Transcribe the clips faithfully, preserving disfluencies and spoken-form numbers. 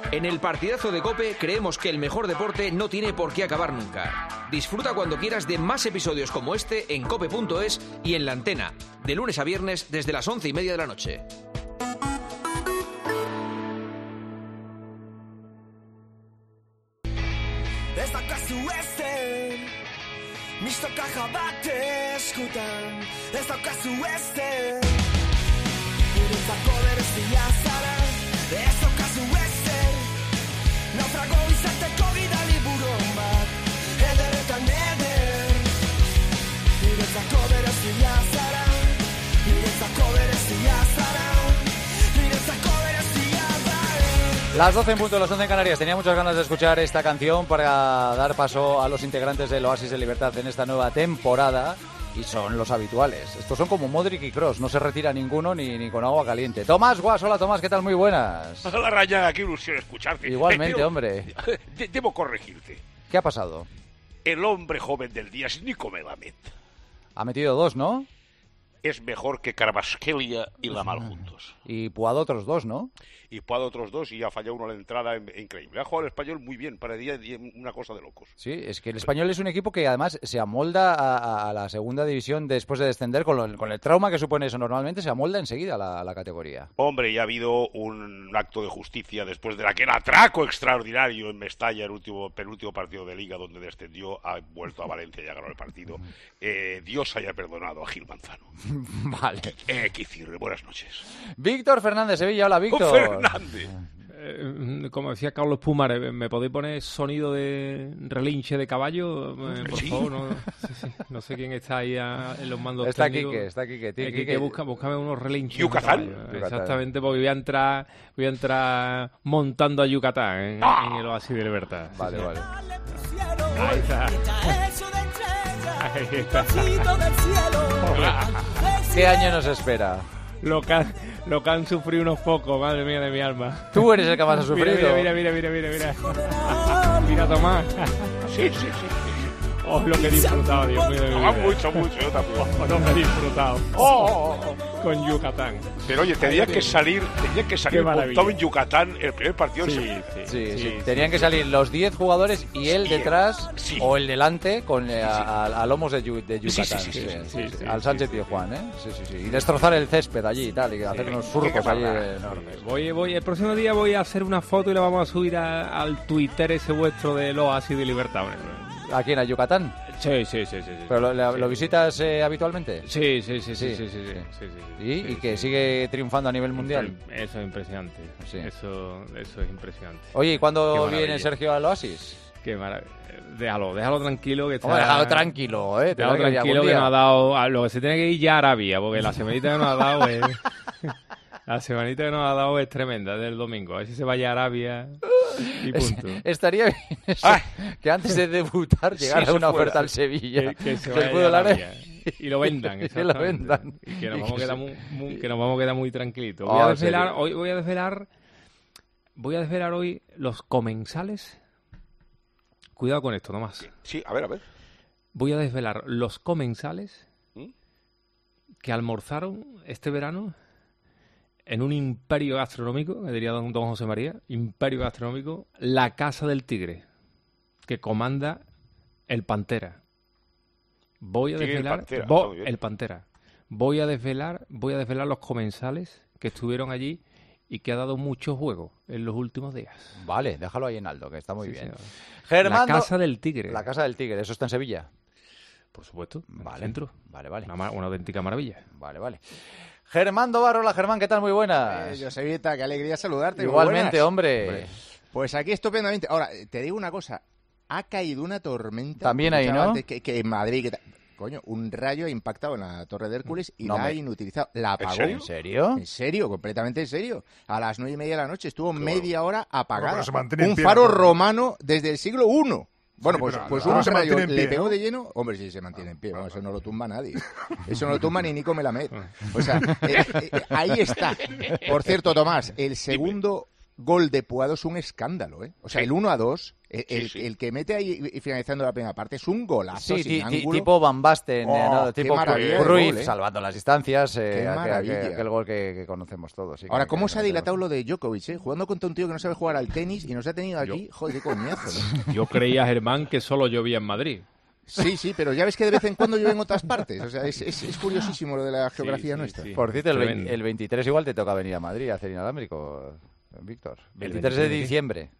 En el partidazo de COPE creemos que el mejor deporte no tiene por qué acabar nunca. Disfruta cuando quieras de más episodios como este en cope punto es y en La Antena, de lunes a viernes desde las once y media de la noche. Ez daukazu ezer, mistoka bate eskutan. Ez daukazu ezer, guretzako berezia zara. Ez daukazu ezer, naufrago izateko bidali buron bat. Ederretan eder, guretzako berezia zara. Guretzako berezia zara. Guretzako berezia zara. Las doce en punto, las once en Canarias. Tenía muchas ganas de escuchar esta canción para dar paso a los integrantes del Oasis de Libertad en esta nueva temporada. Y son los habituales. Estos son como Modric y Kroos. No se retira ninguno ni, ni con agua caliente. Tomás Guas, hola Tomás, ¿qué tal? Muy buenas. Hola Raya, qué ilusión escucharte. Igualmente, eh, pero, hombre. De, debo corregirte. ¿Qué ha pasado? El hombre joven del día es Nico Melamed. Ha metido dos, ¿no? Es mejor que Kvaratskhelia y Lamal juntos. Y Puado otros dos, ¿no? Y Puado otros dos y ha fallado uno a la entrada increíble. Ha jugado el Español muy bien, parecía una cosa de locos. Sí, es que el Español es un equipo que además se amolda a, a la segunda división después de descender, con, lo, con el trauma que supone eso normalmente, se amolda enseguida a la, a la categoría. Hombre, ya ha habido un acto de justicia después de aquel atraco extraordinario en Mestalla, el último penúltimo partido de Liga donde descendió, ha vuelto a Valencia y ha ganado el partido. Eh, Dios haya perdonado a Gil Manzano. Vale. Eh, Kicirre, buenas noches. Víctor Fernández, Sevilla, hola Víctor. Fernández. Eh, como decía Carlos Pumares, ¿me podéis poner sonido de relinche de caballo? Eh, por ¿Sí? favor, no, sí, sí, no sé quién está ahí a, en los mandos Está técnicos. Quique, está Quique. Eh, Quique, busca, búscame unos relinches. Yucatán. de caballo. Yucatán. Exactamente, porque voy a entrar, voy a entrar montando a Yucatán en, ¡Ah! en el Oasis de Libertad. Sí, Vale, sí. vale. Ahí está. Ahí está. ¿Qué año nos espera? Lo que, han, lo que han sufrido unos pocos, madre mía de mi alma. Tú eres el que más ha sufrido. Mira, mira, mira, mira, mira, mira. Mira, Tomás. Sí, sí, sí. sí. Oh, lo que he disfrutado, Dios mío de mi Ah, vida. mucho, mucho, yo también. Oh, no me he disfrutado. Oh, oh, oh. Con Yucatán. Pero oye, tenía que salir, tenía que salir Qué maravilla. montado en Yucatán el primer partido. Sí, en sí, Sí, sí, sí, tenían sí, que sí. salir los diez jugadores y él Sí, detrás sí. o el delante con eh, Sí, sí. a, a- a lomos de, Yu- de Sí, sí, Yucatán. sí, sí, sí, sí, sí, al sí, Sánchez sí, Pizjuán, ¿eh? Sí, sí, sí. Y destrozar el césped allí y tal, y hacer unos surcos allí barbaridad. enormes. Voy, voy, el próximo día voy a hacer una foto y la vamos a subir a- al Twitter ese vuestro del Oasis de Libertad. hombre. ¿Aquí en Yucatán? Sí, sí, sí, sí. sí. ¿Pero lo, lo- Sí. lo visitas eh, habitualmente? Sí, sí, sí, Sí, sí, sí, sí, sí, sí. sí, sí, sí, ¿Y, sí, y que sí. sigue triunfando a nivel mundial? Eso es impresionante. Sí. Eso, eso es impresionante. Oye, ¿y Qué cuándo maravilla. viene Sergio al Oasis? Qué maravilla. Déjalo, déjalo tranquilo que está. Hombre, déjalo tranquilo, ¿eh? Déjalo Tendrá que ir tranquilo algún que día. nos ha dado. A lo que se tiene que ir ya a Arabia, porque la semanita que nos ha dado es. La semanita que nos ha dado es tremenda, del domingo. A ver si se vaya a Arabia y punto. Estaría bien eso, Ay. que antes de debutar Sí, llegara se una fuera. oferta al Sevilla. Que, que se del vaya fútbol a árabe. Arabia. Y lo vendan, Que lo exactamente. vendan. Y que nos Y vamos a que quedar se- muy, muy- que nos vamos a quedar muy tranquilitos. Oh, Voy a ¿en desvelar, serio? hoy voy a desvelar, voy a desvelar hoy los comensales. Cuidado con esto, nomás. Sí, a ver, a ver. Voy a desvelar los comensales ¿Mm? que almorzaron este verano en un imperio gastronómico, que diría don, don José María, imperio gastronómico, la Casa del Tigre, que comanda el Pantera. Voy a Tigre, el desvelar Pantera, vo- está muy bien. el Pantera. Voy a desvelar, voy a desvelar los comensales que estuvieron allí y que ha dado mucho juego en los últimos días. Vale, déjalo ahí en alto, que está muy Sí, bien. señor. Germando... La Casa del Tigre. La Casa del Tigre, ¿eso está en Sevilla? Por supuesto, en el Vale, centro. vale, vale. Una, ma- una auténtica maravilla. Vale, vale. Germán Dobarro, hola Germán, ¿qué tal? Muy buenas. Eh, Josevita, qué alegría saludarte. muy Igualmente, buenas. hombre. Pues aquí estupendamente. Ahora, te digo una cosa. Ha caído una tormenta. También ahí, escuchaba ¿no? antes Que, que en Madrid... Que ta- Coño, un rayo ha impactado en la Torre de Hércules y No la ha me- inutilizado. La apagó. serio? ¿En serio? En serio, completamente en serio. A las nueve y media de la noche estuvo Qué media hora apagada. Bueno, pero se mantiene en un pie faro la torre. romano desde el siglo primero. Bueno, Sí, pues, pero pues ahora un se rayo mantiene en le pie, pegó ¿no? de lleno. Hombre, sí, se mantiene en pie. Vamos, eso no lo tumba nadie. Eso no lo tumba ni Nico Melamed. O sea, eh, eh, ahí está. Por cierto, Tomás, el segundo gol de Puado es un escándalo, ¿eh? O sea, Sí. el uno a dos, el, Sí, el, sí. el que mete ahí y finalizando la primera parte es un golazo Sí, sin ti- ti- ángulo. tipo Van Basten, Oh, eh, ¿no? qué tipo maravilla de Cruyff, gol, ¿eh? salvando las distancias, eh, Qué aquel, maravilla. aquel- aquel gol que, que conocemos todos. sí, Ahora, que- ¿cómo que se ha conocemos. dilatado lo de Djokovic, eh? Jugando contra un tío que no sabe jugar al tenis y nos ha tenido aquí, joder, qué coñazo, ¿no? Yo creía, Germán, que solo llovía en Madrid. Sí, sí, pero ya ves que de vez en cuando llueve en otras partes. O sea, es, es, es curiosísimo lo de la geografía sí, nuestra. sí. Por cierto, el, Tremendo. veinte el veintitrés igual te toca venir a Madrid a hacer inalámbrico, Víctor. veintitrés de veintitrés de qué? diciembre.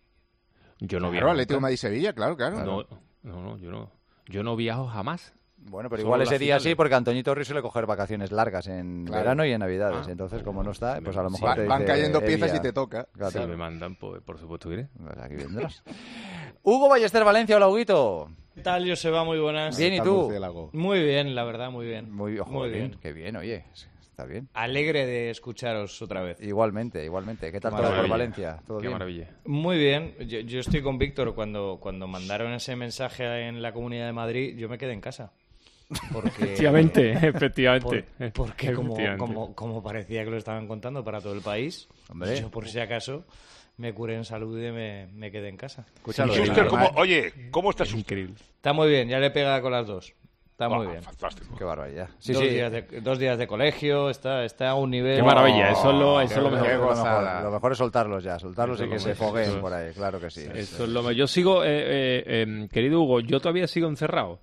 Yo no Claro, viajo. Atlético nunca. Madrid-Sevilla, claro, claro. No, no, no, yo no. Yo no viajo jamás. Bueno, pero Solo igual las ese día finales. sí, porque a Antoñito Ruiz suele coger vacaciones largas en Claro. verano y en Navidades. Ah. Entonces, como no está, pues a lo Sí. mejor Va- te van dice, cayendo piezas Evia, y te toca. claro, Si me mandan, pues por supuesto iré. pues aquí vendrás. Hugo Ballester Valencia, hola Huguito. ¿Qué tal, Joseba? Muy buenas. Bien, ¿y Está tú? murciélago. Muy bien, la verdad, muy bien. Muy bien, Muy bien. Qué bien, oye. Está bien. Alegre de escucharos otra vez. Igualmente, igualmente. ¿Qué tal Qué todo por maravilla. Valencia? ¿Todo Qué bien? maravilla. Muy bien. Yo, yo estoy con Víctor. Cuando, cuando mandaron ese mensaje en la Comunidad de Madrid, yo me quedé en casa. Porque, Efectivamente, efectivamente. por- porque como, Efectivamente. como, como parecía que lo estaban contando para todo el país, Hombre. yo por si acaso me curé en salud y me, me quedé en casa. Escúchalo. Y eh, Schuster, la- ¿cómo- oye, ¿cómo está Es Schuster? increíble. Está muy bien, ya le pega con las dos. Está muy Ah, bien. Fantástico. Qué barbaridad. Sí, dos, sí. Días de, dos días de colegio, está, está a un nivel... Qué maravilla, eso es lo, eso es lo Qué mejor. gozada. Lo mejor es soltarlos ya, soltarlos Eso y es que lo se mejor. fogueen Eso- por ahí, claro que sí. Eso es lo mejor. Yo sigo, eh, eh, eh, querido Hugo, yo todavía sigo encerrado.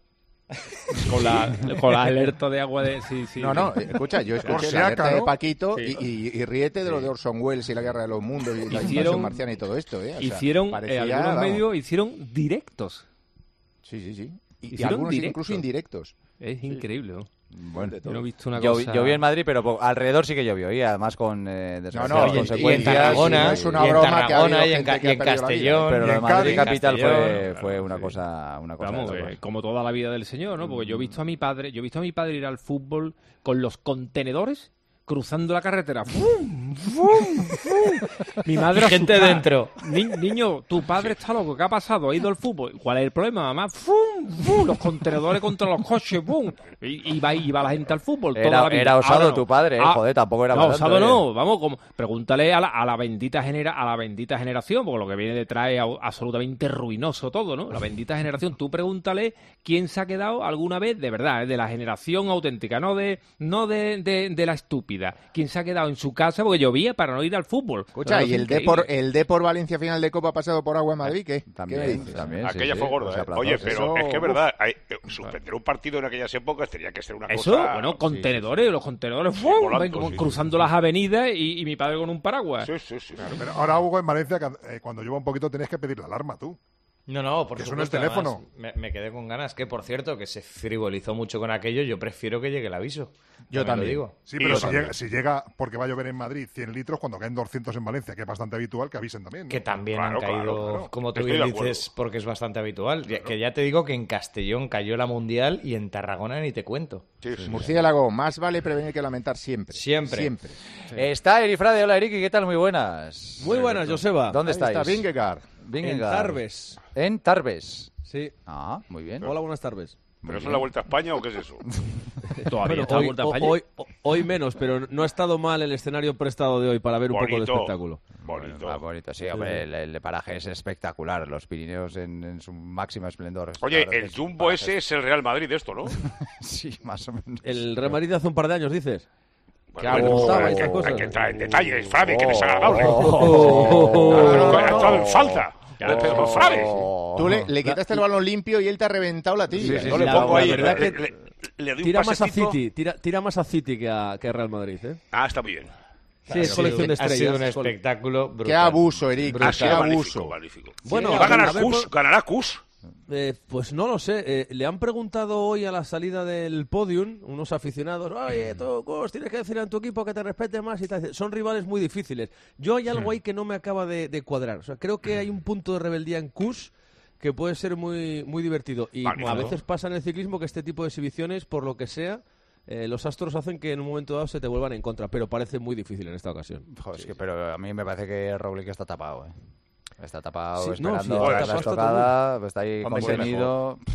Con la, con la alerta de agua de... Sí, sí. No, no, eh, escucha, yo escuché Por si la alerta acaso, de ¿no? Paquito Sí. y, y- y ríete de lo de Orson Welles y la Guerra de los Mundos y la Hicieron- invasión marciana y todo esto, ¿eh? O sea, Hicieron, eh, parecía, algunos vamos. medios hicieron directos. Sí, sí, sí. Y, y Hicieron algunos directo. incluso indirectos. Es increíble, ¿no? Bueno, Yo no he visto una Llo- cosa... llovió en Madrid, pero po- alrededor sí que llovió, y además con eh, desgraciadas No, no, y en- y en consecuencias. Tarragona, no es una y en broma que ha Tarragona habido y en, gente Ca- que y ha en perdido la vida. Castellón. Pero Y lo de en Madrid Cádiz, capital fue, Castellón, fue claro, una sí. cosa, una cosa Vamos, de eh, locos. como toda la vida del señor, ¿no? Porque yo he visto a mi padre, yo he visto a mi padre ir al fútbol con los contenedores cruzando la carretera. ¡Fum! ¡Fum! ¡Fum! Mi madre Y gente asustada. dentro. Ni- niño, tu padre está loco. ¿Qué ha pasado? Ha ido al fútbol. ¿Cuál es el problema, mamá? ¡Fum! ¡Fum! Los contenedores contra los coches. ¡Fum! Y, y va, y va la gente al fútbol. toda Era- la vida. era osado Ahora no. tu padre, eh, Ah, joder, tampoco era No, para osado tanto, no. Vamos, como, pregúntale a la, a la bendita genera, a la bendita generación, porque lo que viene detrás es au- absolutamente ruinoso todo, ¿no? La bendita generación. Tú pregúntale quién se ha quedado alguna vez, de verdad, ¿eh? De la generación auténtica, no de, no de, de, de la estúpida. Quién se ha quedado en su casa porque llovía para no ir al fútbol. Escucha, Claro, ¿y es el increíble. Depor, el Depor Valencia final de Copa pasado por agua en Madrid? ¿Qué? ¿Qué me También, dices? también. sí, Aquella sí, fue gorda, los ¿eh? aplazos. Oye, pero Eso, es que es uf. verdad, hay- eh, suspender un partido en aquellas épocas tenía que ser una Eso, cosa... bueno, contenedores, los contenedores, ¡fum! volando, ven como sí. cruzando las avenidas y, y mi padre con un paraguas. Sí, sí, sí. Pero ahora, Hugo, en Valencia, que, eh, cuando llueva un poquito, tenías que pedir la alarma, tú. No, no, por Que suene el supuesto, teléfono. además, Me, me quedé con ganas. Que, por cierto, que se frivolizó mucho con aquello. Yo prefiero que llegue el aviso. Yo También también. lo digo. Sí, Y pero yo si también. llega, si llega, porque va a llover en Madrid, cien litros, cuando caen doscientos en Valencia, que es bastante habitual, que avisen también, ¿no? Que también Claro, han caído, claro, claro. como tú Estoy bien de acuerdo. dices, porque es bastante habitual. Ya- Que ya te digo que en Castellón cayó la Mundial y en Tarragona ni te cuento. Sí, sí. Murciélago, más vale prevenir que lamentar siempre. Siempre. Siempre. Está Erifrade, hola Eriki, ¿qué tal? Muy buenas. Muy buenas, Joseba. ¿Dónde Ahí estáis? está Vingegaard. En Vingegaard. Tarbes. En Tarbes. Sí. Ah, muy bien. Hola, buenas tardes. ¿Pero eso es la Vuelta a España o qué es eso? Todavía Bueno, está la hoy, vuelta a ho- España. hoy, ho- hoy menos, pero no ha estado mal el escenario prestado de hoy para ver un poco de Bonito. espectáculo. Bonito. Ah, bonito, sí, hombre, el, el paraje es espectacular, los Pirineos en, en su máximo esplendor. La Oye, verdad que el es un Jumbo paraje- ese es el Real Madrid de esto, ¿no? Sí, más o menos. El Real Madrid de hace un par de años, dices. Bueno, Qué bueno, gustaba hay, estas que, cosas. hay que entrar en detalles, Frade, que desagradable. Oh. Claro, no, no, no, ha entrado en no. falta. Ya, pero Frade. Tú le, le quitaste el balón limpio y él te ha reventado la tibia. Sí, sí, No sí, le la- pongo la ahí. verdad le, que le- le doy un Tira más a pasecito. City, tira, tira más a City que a, que a Real Madrid, ¿eh? Ah, está bien. Sí, es Ha colección de sido- Ha sido un estrellas. espectáculo brutal. Qué abuso, Eric. Ha Qué sido magnífico, abuso. magnífico. Bueno, ¿Y va a ganar a ver, Cus? pues- ¿Ganará Cus? Eh, pues no lo sé. Eh, le han preguntado hoy a la salida del podium unos aficionados, oye, tú, Cus, tienes que decirle a tu equipo que te respete más y tal. Son rivales muy difíciles. Yo hay algo ahí que no me acaba de, de cuadrar. O sea, creo que hay un punto de rebeldía en Cus que puede ser muy, muy divertido. Y Magnífico. a veces pasa en el ciclismo que este tipo de exhibiciones, por lo que sea, eh, los astros hacen que en un momento dado se te vuelvan en contra, pero parece muy difícil en esta ocasión. Joder, es que, pero a mí me parece que Roglic está tapado, ¿eh? Está tapado Sí, no, esperando sí, a está- la está estocada, está ahí Hombre, sí, contenido.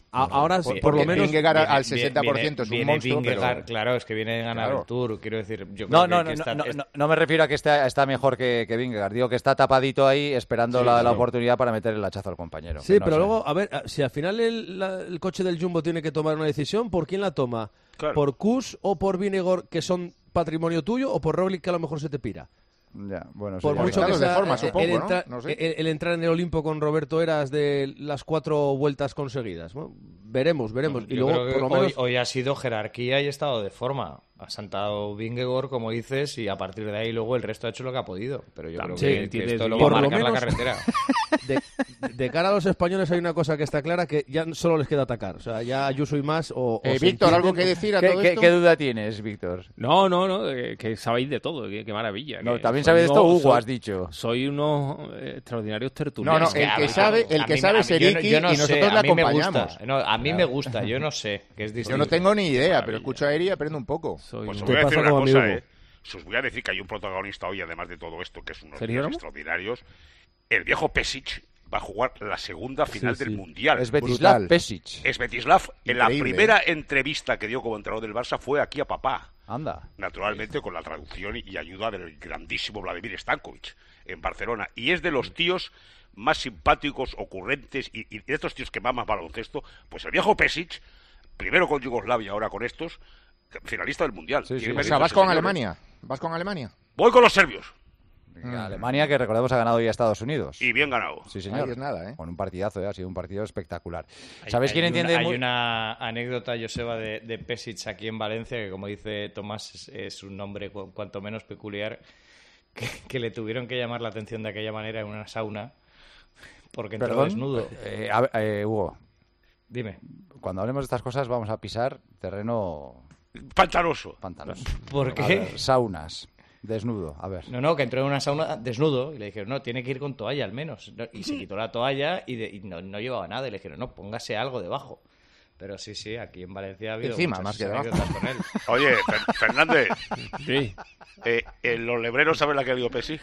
A- ahora, Por- por lo porque menos... Vingegaard Viene- al sesenta por ciento es un viene monstruo, Vingegaard, pero... Claro, es que viene de ganar Claro. el Tour. Quiero decir, yo creo No, que, no, que no, está- no, es- no, no me refiero a que está, está mejor que, que Vingegaard. Digo que está tapadito ahí esperando Sí, la, la claro. oportunidad para meter el hachazo al compañero. Sí, que no pero sé. luego, a ver, si al final el, la- el coche del Jumbo tiene que tomar una decisión, ¿por quién la toma? Claro. ¿Por Kuss o por Vingegaard, que son patrimonio tuyo, o por Roglic, que a lo mejor se te pira? Ya, bueno, Por sí, ya. mucho que estados de sea forma, el- supongo, el, ¿no? entra- No sé. el- el entrar en el Olimpo con Roberto Eras de las cuatro vueltas conseguidas. Bueno, veremos, veremos. y Yo luego, creo que por lo hoy, menos... hoy ha sido jerarquía y estado de forma. Ha sentado Vingegaard, como dices, y a partir de ahí luego el resto ha hecho lo que ha podido. Pero yo creo Sí, que, que tiene- esto lo va a por lo marcar la menos- carretera. De, de cara a los españoles hay una cosa que está clara, que ya solo les queda atacar. O sea, ya Ayuso y más o... o Eh, se Víctor, ¿algo entienden. que decir a ¿Qué, todo qué- esto? qué duda tienes, Víctor? No, no, no, que, que sabéis de todo, que- qué maravilla. No, que también soy sabe de esto unos- Hugo, soy- has dicho. Soy unos eh, extraordinarios No, tertulianos. no, Es que el a que mí- sabe, el a que mí- sabe a es mí- yo no- Eriki yo no y nosotros sé, le a mí me acompañamos. gusta. No, a mí me gusta, yo no sé, que es distinto. Yo no tengo ni idea, pero Maravilla. escucho a Eri y aprendo un poco. Soy Pues os un- voy a decir pasa una como cosa, amigo? ¿eh? Os voy a decir que hay un protagonista hoy, además de todo esto, que es unos ¿Sergio días Ramos? extraordinarios. El viejo Pesic va a jugar la segunda final Sí, del sí. Mundial. Es Betislav brutal. Pesic. Es Betislav. En la Increíble, primera entrevista que dio como entrenador del Barça fue aquí a papá. Anda. Naturalmente con la traducción y ayuda del grandísimo Vladimir Stankovic en Barcelona. Y es de los tíos más simpáticos, ocurrentes y, y de estos tíos que maman baloncesto. Pues el viejo Pesic, primero con Yugoslavia, ahora con estos, finalista del Mundial. Sí, sí. Tiene O méritos, sea, vas con señores. Alemania. ¿Vas con Alemania? Voy con los serbios. Alemania, que recordemos ha ganado ya a Estados Unidos. Y bien ganado. Sí, señor. Ahí es nada, ¿eh? Con un partidazo, ¿eh? Ha sido un partido espectacular. Hay- ¿Sabéis hay quién una- entiende Hay muy- una anécdota, Joseba, de, de Pesic aquí en Valencia, que como dice Tomás, es, es un nombre cu- cuanto menos peculiar, que, que le tuvieron que llamar la atención de aquella manera en una sauna, porque entró Perdón? desnudo. Eh, a ver, eh, Hugo, Dime, cuando hablemos de estas cosas vamos a pisar terreno Pantanoso. pantanoso. ¿por A qué? ver, saunas, desnudo, a ver. No, no, que entró en una sauna desnudo y le dijeron, no, tiene que ir con toalla al menos. No, y se quitó la toalla y, de- y no, no llevaba nada y le dijeron, no, póngase algo debajo. Pero sí, sí, aquí en Valencia ha habido Encima, muchas más que debajo. anécdotas con él. Oye, Fer- Fernández, Sí, eh, eh, ¿los lebreros saben la que ha habido Pesic?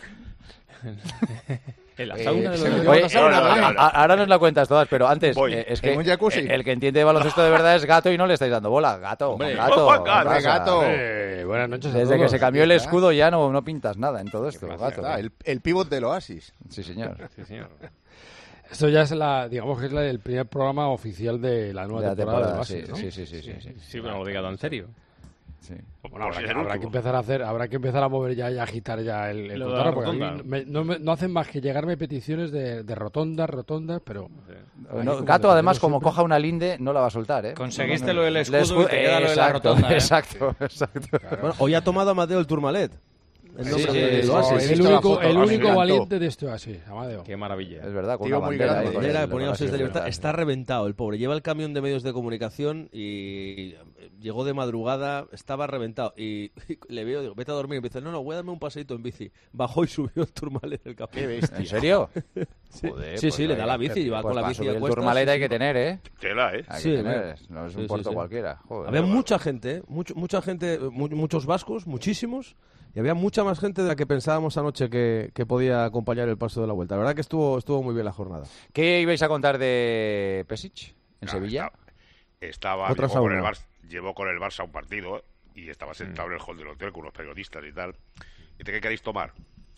en la Eh, sauna de se los... metió Oye, en la sauna, eh, ¿vale? a- a- ahora nos la cuentas todas, pero antes, Voy. eh, es En que un jacuzzi. eh, el que entiende de baloncesto de verdad es Gato y no le estáis dando bola. Gato, Hombre. Gato, Oh, Gato. ¿qué pasa? Gato. Eh, buenas noches a Desde que todos. se cambió el ¿verdad? escudo ya no, no pintas nada en todo esto, Gato. Ah, el, el pívot del Oasis. Sí, señor. Sí, señor. Esto ya es la, digamos que es la- el primer programa oficial de la nueva De la temporada, temporada, de sí, Oasis, ¿no? sí, sí, sí, sí, sí. Sí, pero no lo diga tan serio. Sí. Bueno, Habrá, si es que, el habrá que último. empezar a hacer, habrá que empezar a mover ya y a agitar ya el, el Lo de cotarro, la porque a mí rotonda. me- no, me- no hacen más que llegarme peticiones de, de rotondas, rotondas, pero Ahí No, como Gato, además, defendiendo como siempre. coja una linde, no la va a soltar, ¿eh? Conseguiste lo del El escudo y te queda lo de la exacto, rotonda, ¿eh? exacto, exacto. Bueno, hoy ha tomado Amadeo el Tourmalet. El Sí, nombre sí, del sí, Oasis. sí, el he visto la único, foto, el me único encantó. valiente de este así, Amadeo. Qué maravilla. Es verdad, con Tío una muy bandera grande. ahí con Bandera el- que ponía con Oasis de el- Libertad. Está reventado el pobre. Lleva el camión de medios de comunicación y llegó de madrugada, estaba reventado. Y, y le veo, digo, vete a dormir. Y me dice, no, no, voy a darme un paseito en bici. Bajó y subió el Tourmalet del camión. Qué bestia. ¿En serio? Sí, Joder, sí, pues sí, le da vaya, la bici y va pues con la para bici subir a el cuestas, Tourmalet sí, hay sí. que tener, ¿eh? Tela, ¿eh? Hay Sí, que tener. ¿verdad? No es Sí, un sí, puerto sí. cualquiera. Joder. Había Bueno. mucha gente, ¿eh? Mucho- mucha gente, mu- muchos vascos, muchísimos. Y había mucha más gente de la que pensábamos anoche que, que podía acompañar el paso de la vuelta. La verdad que estuvo, estuvo muy bien la jornada. ¿Qué ibais a contar de Pesic en Ah, Sevilla? Estaba, Otra llevó con, el sauna. Barça, llevó con el Barça un partido y estaba sentado en el hall del hotel con unos periodistas y tal. Y dice, ¿qué queréis tomar?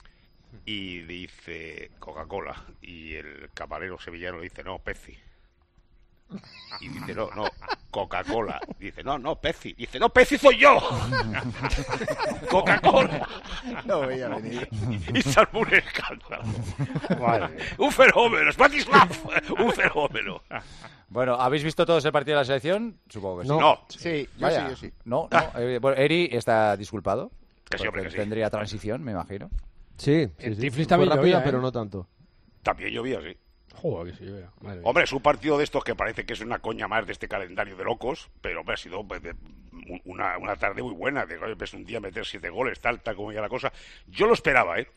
Y dice Coca-Cola. Y el camarero sevillano dice, no, Pepsi. Y dice, no, no, Coca-Cola. Dice, no, no, Pepsi. Dice, no, Pepsi soy yo. Coca-Cola. No veía venir. Y se armó un escándalo. Madre mía. Un fenómeno, Svatislav. Un fenómeno. Bueno, ¿habéis visto todos el partido de la selección? Supongo que sí. No, Sí, yo Vaya. sí, yo sí. No, no. eh, bueno, Eri está disculpado. Que sí, hombre, porque que sí. Tendría transición, me imagino. Sí, sí, En sí. Tiflis Fue también rápida, llovía, ¿eh? pero no tanto. también llovía, sí. Joder, que sí, vea, madre mía. Hombre, es un partido de estos que parece que es una coña más de este calendario de locos, pero hombre, ha sido pues, de- un- una, una tarde muy buena. De, oye, ves un día meter siete goles, tal, tal como ya la cosa. Yo lo esperaba, ¿eh?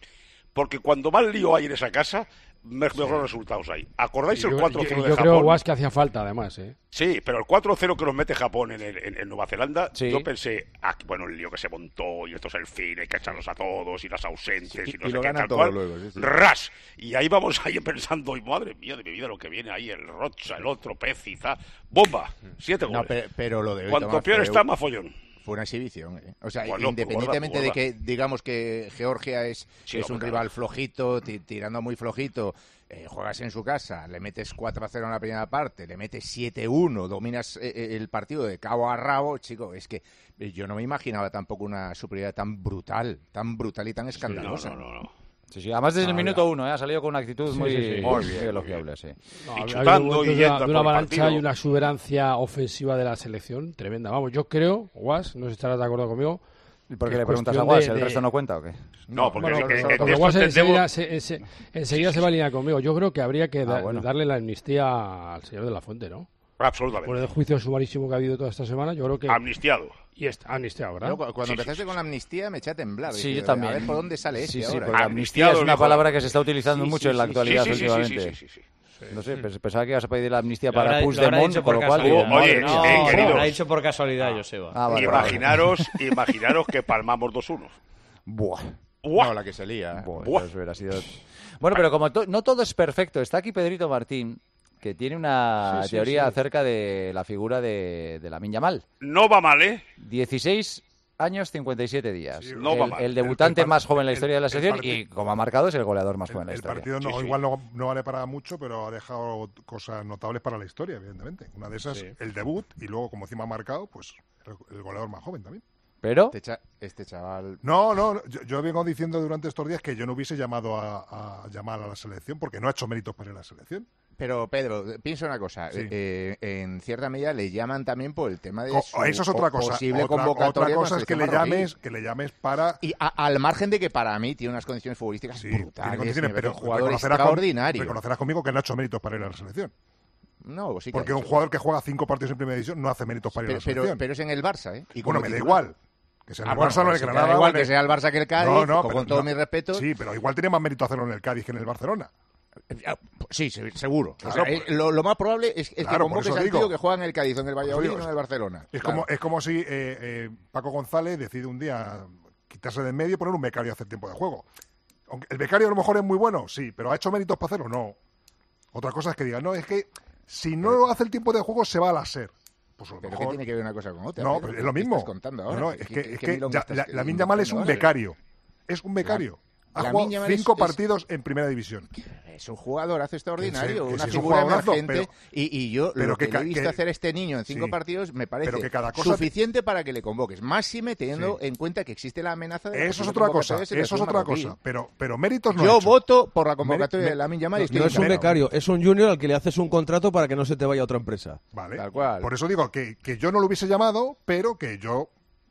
porque cuando más lío hay en esa casa, mejores resultados hay. ¿Acordáis el cuatro cero yo, de yo Japón? creo, Guas, que hacía falta, además, ¿eh? Sí, pero el cuatro cero que nos mete Japón en, el, en, en Nueva Zelanda, sí. yo pensé, ah, bueno, el lío que se montó, y esto es el fin, hay que echarlos a todos, y las ausentes, Sí, y no y sé lo qué, gana tal todo cual. luego, sí, sí. ¡Ras! Y ahí vamos ahí pensando, y madre mía de mi vida, lo que viene ahí, el Rocha, el otro, Peciza, ¡bomba! Siete goles. No, pero, pero lo de hoy, Cuanto Tomás, peor fue- está, más follón. Fue una exhibición, ¿eh? O sea, Bueno, independientemente gorda, de gorda. que digamos que Georgia es, Sí, es hombre, un claro. rival flojito, ti- tirando muy flojito, eh, juegas en su casa, le metes cuatro a cero en la primera parte, le metes siete uno, dominas eh, eh, el partido de cabo a rabo, chico, es que eh, yo no me imaginaba tampoco una superioridad tan brutal, tan brutal y tan escandalosa. No, no, no, no. Sí, sí, además desde el No, minuto ya. uno, ¿eh? Ha salido con una actitud Sí, muy, sí, sí. muy Muy bien, elogiable, sí. No, Y ha habido chutando momentos y de yendo una, a de por una el avalancha partido. y una exuberancia ofensiva de la selección tremenda. Vamos, yo creo, Guas, no sé si estarás de acuerdo conmigo. ¿Y por qué Es le preguntas a cuestión Guas? de- ¿El de- resto no cuenta o qué? No, porque Bueno, eh, solo- eh, solo- de Porque esto Guas enseguida, entendemos- se, se- enseguida se va a alinear conmigo. Yo creo que habría que da- bueno. darle la amnistía al señor de la Fuente, ¿no? Absolutamente. Por el juicio sumarísimo que ha habido toda esta semana, yo creo que... Amnistiado. Y está amnistiado, ¿verdad? Yo, cu- cuando Sí, empezaste sí, sí, con la amnistía me eché a temblar. Sí, dije, yo también. A ver por dónde sale este Sí, sí, ahora. porque Ah, amnistía es amnistiado, una viejo. palabra que se está utilizando Sí, mucho sí, en la sí, sí, actualidad Sí, sí, sí, sí, últimamente. sí, sí, sí. No sé, pens- pensaba que ibas a pedir la amnistía Lo habrá- para lo habrá Puigdemont, dicho con por lo cual... casualidad. digo, Oye, madre no, mía. eh, querido. lo ha dicho por casualidad, Joseba. Ah, vale, vale. Imaginaros, imaginaros que palmamos dos uno. Buah. ¡Buah! No, la que se lía. Buah, Buah. entonces hubiera sido- Bueno, pero como to- no todo es perfecto, está aquí Pedrito Martín, que tiene una Sí, sí, teoría sí. acerca de la figura de, de Lamine Yamal. No va mal, ¿eh? dieciséis años, cincuenta y siete días. Sí, no el, va mal. el debutante El- el más joven en la el- historia de la el selección partido- y, como ha marcado, es el goleador más joven en la El historia. partido no, Sí, sí. igual no, no vale para mucho, pero ha dejado cosas notables para la historia, evidentemente. Una de esas, Sí. el debut, y luego, como encima ha marcado, pues el, el goleador más joven también. Pero, Este, cha- este chaval... No, no, no, yo, yo vengo diciendo durante estos días que yo no hubiese llamado a, a llamar a la selección porque no ha hecho méritos para ir a la selección. Pero, Pedro, piensa una cosa. Sí. eh, en cierta medida le llaman también por el tema de Co- su eso es otra po- cosa. posible Otra, convocatoria otra con la cosa es que le selección marroquí. llames, que le llames para... Y a- al margen de que para mí tiene unas condiciones futbolísticas Sí, brutales, tiene condiciones, me parece pero un jugador reconocerás con- extraordinario. reconocerás conmigo que no ha hecho méritos para ir a la selección. No, sí que Porque ha un hecho. jugador que juega cinco partidos en primera división no hace méritos para ir a pero, la pero, selección. pero es en el Barça, ¿eh? Y bueno, como me da titular. igual. Que sea en Ah, el bueno, Barça o en pero el si te da Granada. igual o en que el- sea el Barça que el Cádiz, No, no, con, pero- todos no. mis respetos. Sí, pero igual tiene más mérito hacerlo en el Cádiz que en el Barcelona. Ah, Sí, sí, seguro. Claro, O sea, eh, pues- lo, lo más probable es, es que Claro, por convoques eso al digo. tío que juega en el Cádiz, o en el Valladolid digo, o en el Barcelona. Es, Claro. como, es como si eh, eh, Paco González decide un día quitarse de en medio y poner un becario a hacer tiempo de juego. Aunque el becario a lo mejor es muy bueno, sí, pero ¿ha hecho méritos para hacerlo? No. Otra cosa es que digan, no, es que si no hace el tiempo de juego se va a la SER. Pues a lo ¿Pero qué mejor... tiene que ver una cosa con otra? No, Pedro? pero es lo ¿Qué mismo. estás contando ahora? No, no, ¿Qué- es qué- que, qué es que milonga ya- estás la, Lamine Yamal es un inventando ahora? becario. Es un becario. Ha Lamine jugado Yamal es- cinco es- partidos en primera división. Es un jugadorazo extraordinario, Que sí, que una sí, es un figura jugadorazo, emergente. pero- y, y yo pero lo que, que le he ca- visto que- hacer a este niño en cinco Sí. partidos me parece Pero que cada cosa- suficiente para que le convoques. Máxime teniendo Sí. en cuenta que existe la amenaza de la Eso es posible otra cosa. convocatoria de Eso es selección otra marroquí. cosa. Pero, pero méritos no ha Yo hecho. voto por la convocatoria Me- de Lamine Yamal y estoy No es un encantado. becario, es un junior al que le haces un contrato para que no se te vaya a otra empresa. Vale. Tal cual. Por eso digo que, que yo no lo hubiese llamado, pero que yo,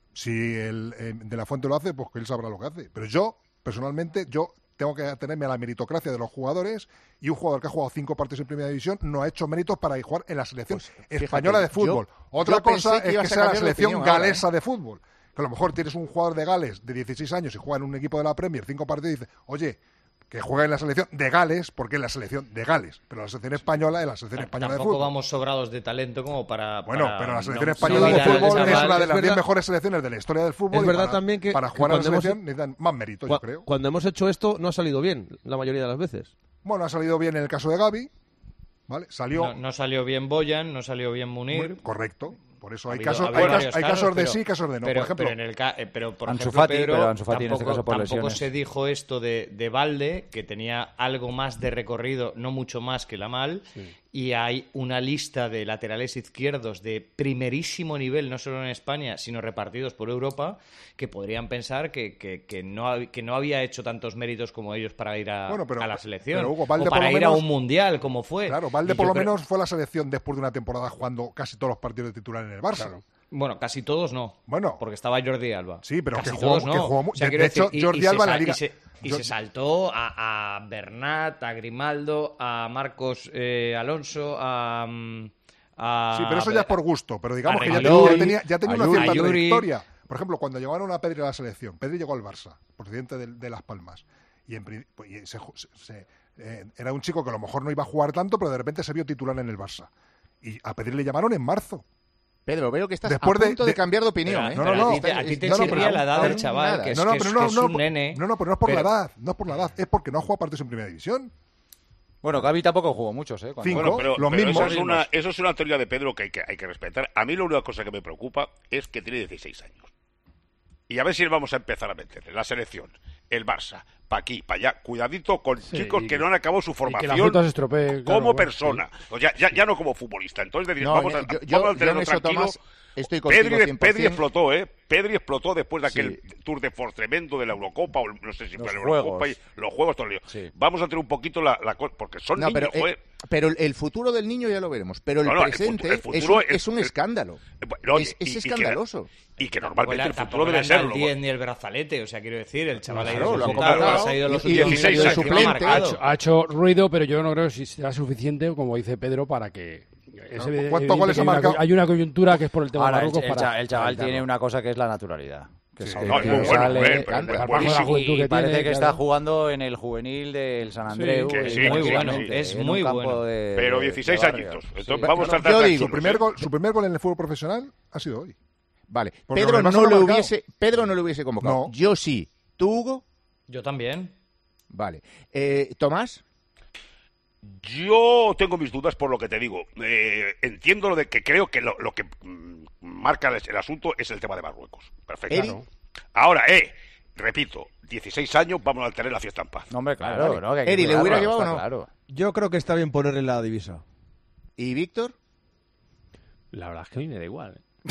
si el eh, de la Fuente lo hace, pues que él sabrá lo que hace. Pero yo, personalmente, yo tengo que atenerme a la meritocracia de los jugadores y un jugador que ha jugado cinco partidos en primera división no ha hecho méritos para ir a jugar en la selección Pues, fíjate, española de fútbol. yo- Otra yo pensé cosa que es ibas que a sea la cambiar de selección opinión ahora, galesa ¿eh? de fútbol. Que a lo mejor tienes un jugador de Gales de dieciséis años y juega en un equipo de la Premier cinco partidos y dices, oye, que juega en la selección de Gales, porque es la selección de Gales, pero la selección española es la selección española de Tampoco fútbol. vamos sobrados de talento como para. Bueno, para pero la selección no española de subir al fútbol chaval. es una de Es las diez verdad- mejores selecciones de la historia del fútbol. Es y verdad para, también que- para que jugar a la cuando hemos- selección necesitan más mérito, yo Cu- creo. Cuando hemos hecho esto no ha salido bien la mayoría de las veces. Bueno, ha salido bien en el caso de Gavi, ¿vale? Salió No, no salió bien Boyan, no salió bien Munir. muy correcto. Por eso Ha hay habido- casos, ha hay, habido casos, varios hay casos de pero- sí, casos de no. Pero, por ejemplo, pero en el ca- eh, pero por Ansu ejemplo, Fati, Pedro, pero Ansu Fati en este tampoco, caso por tampoco lesiones. se dijo esto de, de Valde, que tenía algo más de recorrido, no mucho más que Lamal, y hay una lista de laterales izquierdos de primerísimo nivel, no solo en España, sino repartidos por Europa, que podrían pensar que, que, que, no, hab- que no había hecho tantos méritos como ellos para ir a, Bueno, pero- a la selección, pero, Hugo, Valde o para por lo ir a menos- un mundial, como fue. claro, Valde Y por yo lo creo- menos fue la selección después de una temporada jugando casi todos los partidos de titular en el Barça. Bueno, casi todos no. Bueno. Porque estaba Jordi Alba. Sí, pero Casi que jugó- todos no. que jugó mu- O sea, de- quiero de hecho, decir, y- Jordi y se Alba en la sal- liga- Y se, y Yo- se saltó a, a Bernat, a Grimaldo, a Marcos eh, Alonso, a, mm, a... Sí, pero eso ya es por gusto. Pero digamos a que ya Reguilón, tenía, ya tenía, ya tenía a una Yuri, cierta a Yuri. trayectoria. Por ejemplo, cuando llevaron a Pedri a la selección, Pedri llegó al Barça, presidente de, de Las Palmas. Y, en, y se, se, eh, era un chico que a lo mejor no iba a jugar tanto, pero de repente se vio titular en el Barça. Y a Pedri le llamaron en marzo. Pedro, veo que estás Después a punto de, de, de cambiar de opinión. pero, ¿eh? No, no, no. A ti, a ti te no, no, chirría pero, la edad no, del chaval, nada. que es, no, no, que es, pero no, que es no, un nene. No, no, pero no es por pero... la edad. No es por la edad. Es porque no ha jugado partidos en primera división. Bueno, Gavi tampoco jugó muchos, ¿eh? Cuando... Cinco, bueno, pero, los pero mismos. Eso, es una, eso es una teoría de Pedro que hay, que hay que respetar. A mí la única cosa que me preocupa es que tiene dieciséis años. Y a ver si vamos a empezar a meterle la selección, el Barça, pa' aquí, pa' allá. Cuidadito con Sí, chicos y, que no han acabado su y que la formación fruta se estropee, claro, como bueno, persona. sí. O ya, ya, ya no como futbolista. Entonces, decir, No, vamos, yo- a, yo- vamos a yo tenerlo en eso, tranquilo. Tomás, estoy contigo Pedri, cien por cien. Pedri explotó, ¿eh? Pedri explotó después de Sí. aquel Tour de Force tremendo de la Eurocopa, o no sé si Los fue la Juegos. Eurocopa, y los Juegos, todo el lío. Sí. Vamos a tener un poquito la, la cosa, porque son No, niños, pero, eh, joder. pero el futuro del niño ya lo veremos. Pero el No, no, el presente futu- el es, futuro un, es- es un es- escándalo. Eh, bueno, es y- es y que- escandaloso. Y que Tampoco normalmente le- el tampoco futuro le debe han dado serlo. el diez ni el brazalete, o sea, quiero decir, el chaval ha ido Claro, lo ha resultado, convocado ha ido los y- últimos y- minutos y de encima suplente. Ha marcado. hecho, ha hecho ruido, pero yo no creo si será suficiente, como dice Pedro, para que... Es evidente ¿Cuántos goles que ha hay una- marcado? Hay una coyuntura que es por el tema Ahora, de el, Marruecos el para... cha- el chaval para tiene una cosa que es la naturalidad. Que Sí, es No, es que muy bueno, sale- joder, pero anda, es bajo buenísimo. la juventud y que parece tiene, que claro. está jugando en el juvenil del San Andreu. que y sí, muy que sí, bueno, que sí. Es en un muy campo bueno. de- Pero de- dieciséis de barrio. añitos. Sí. Entonces vamos a Yo estar digo- tranquilos, Su primer, ¿eh? gol, su primer gol en el fútbol profesional ha sido hoy. Vale. Porque Pedro lo demás no, no le ha marcado. hubiese, Pedro no le hubiese convocado. No. Yo sí. ¿Tú, Hugo? Yo también. Vale. Eh, ¿Tomás? Yo tengo mis dudas por lo que te digo. Eh, entiendo lo de que creo que lo, lo que mm, marca el, el asunto es el tema de Marruecos. Perfecto. Eri. Ahora, eh, repito, dieciséis años, vamos a tener la fiesta en paz. No, hombre, claro, Vale. ¿no? Que hay que Eri, ¿le cuidarlo, hubiera llevado está o no? Claro. Yo creo que está bien ponerle la divisa. ¿Y Víctor? La verdad es que a mí me da igual. ¿eh?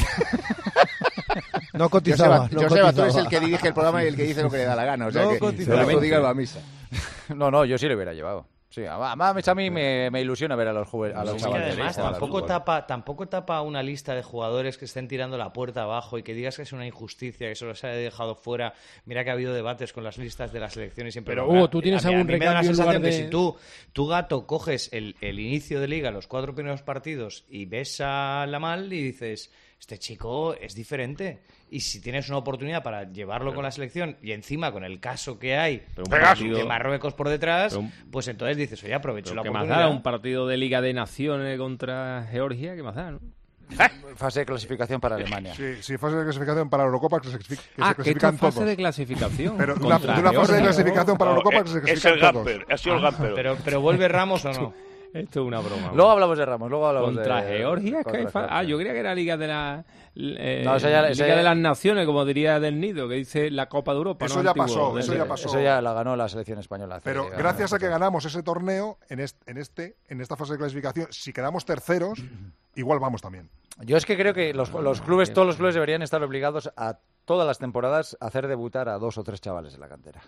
No cotizaba. Joseba, no Joseba, tú eres cotizaba. el que dirige el programa y el que dice lo que le da la gana. O sea No que cotizaba. no lo diga la misa. No, no, yo sí le hubiera llevado. Sí, además a mí me, me ilusiona ver a los, juve- a los Es que chavales. además jugar al tampoco fútbol. tapa, tampoco tapa una lista de jugadores que estén tirando la puerta abajo y que digas que es una injusticia, que solo se ha dejado fuera. Mira que ha habido debates con las listas de las selecciones siempre. Pero, lo Hugo, habrá. ¿tú tienes A mí- algún a mí me da la recambio en sensación lugar que de- si tú, tú gato, coges el, el inicio de liga, los cuatro primeros partidos y ves a Lamal y dices, este chico es diferente. Y si tienes una oportunidad para llevarlo con la selección y encima con el caso que hay Pero un Pegasus. partido- de Marruecos por detrás, Pero un- pues entonces dices, oye, aprovecho Pero la ¿qué más oportunidad. da? Un partido de Liga de Naciones contra Georgia, ¿qué más da? ¿no? Fase de clasificación para Alemania. Sí, sí, fase de clasificación para la Eurocopa que se, clasific- que Ah, se que clasifican esto es fase todos. de clasificación. Pero de una, contra de una fase de Georgia. clasificación para la No, Eurocopa que se es clasifican el todos. Gamper, ha sido el Gamper. Pero, pero vuelve Ramos o no. Esto es una broma. Luego hablamos de Ramos, luego hablamos Contra de... Georgia, es que hay contra fa- Ah, Georgia. yo creía que era Liga de la eh, No, eso ya- Liga eso ya- de las Naciones, como diría Del Nido, que dice la Copa de Europa. Eso ¿no? ya Antiguo, pasó, del- eso ya pasó. Eso ya la ganó la selección española. hace- Pero ganó- gracias a que ganamos ese torneo, en este, en este, en esta fase de clasificación, si quedamos terceros, igual vamos también. Yo es que creo que los, los clubes, todos los clubes deberían estar obligados a todas las temporadas a hacer debutar a dos o tres chavales en la cantera.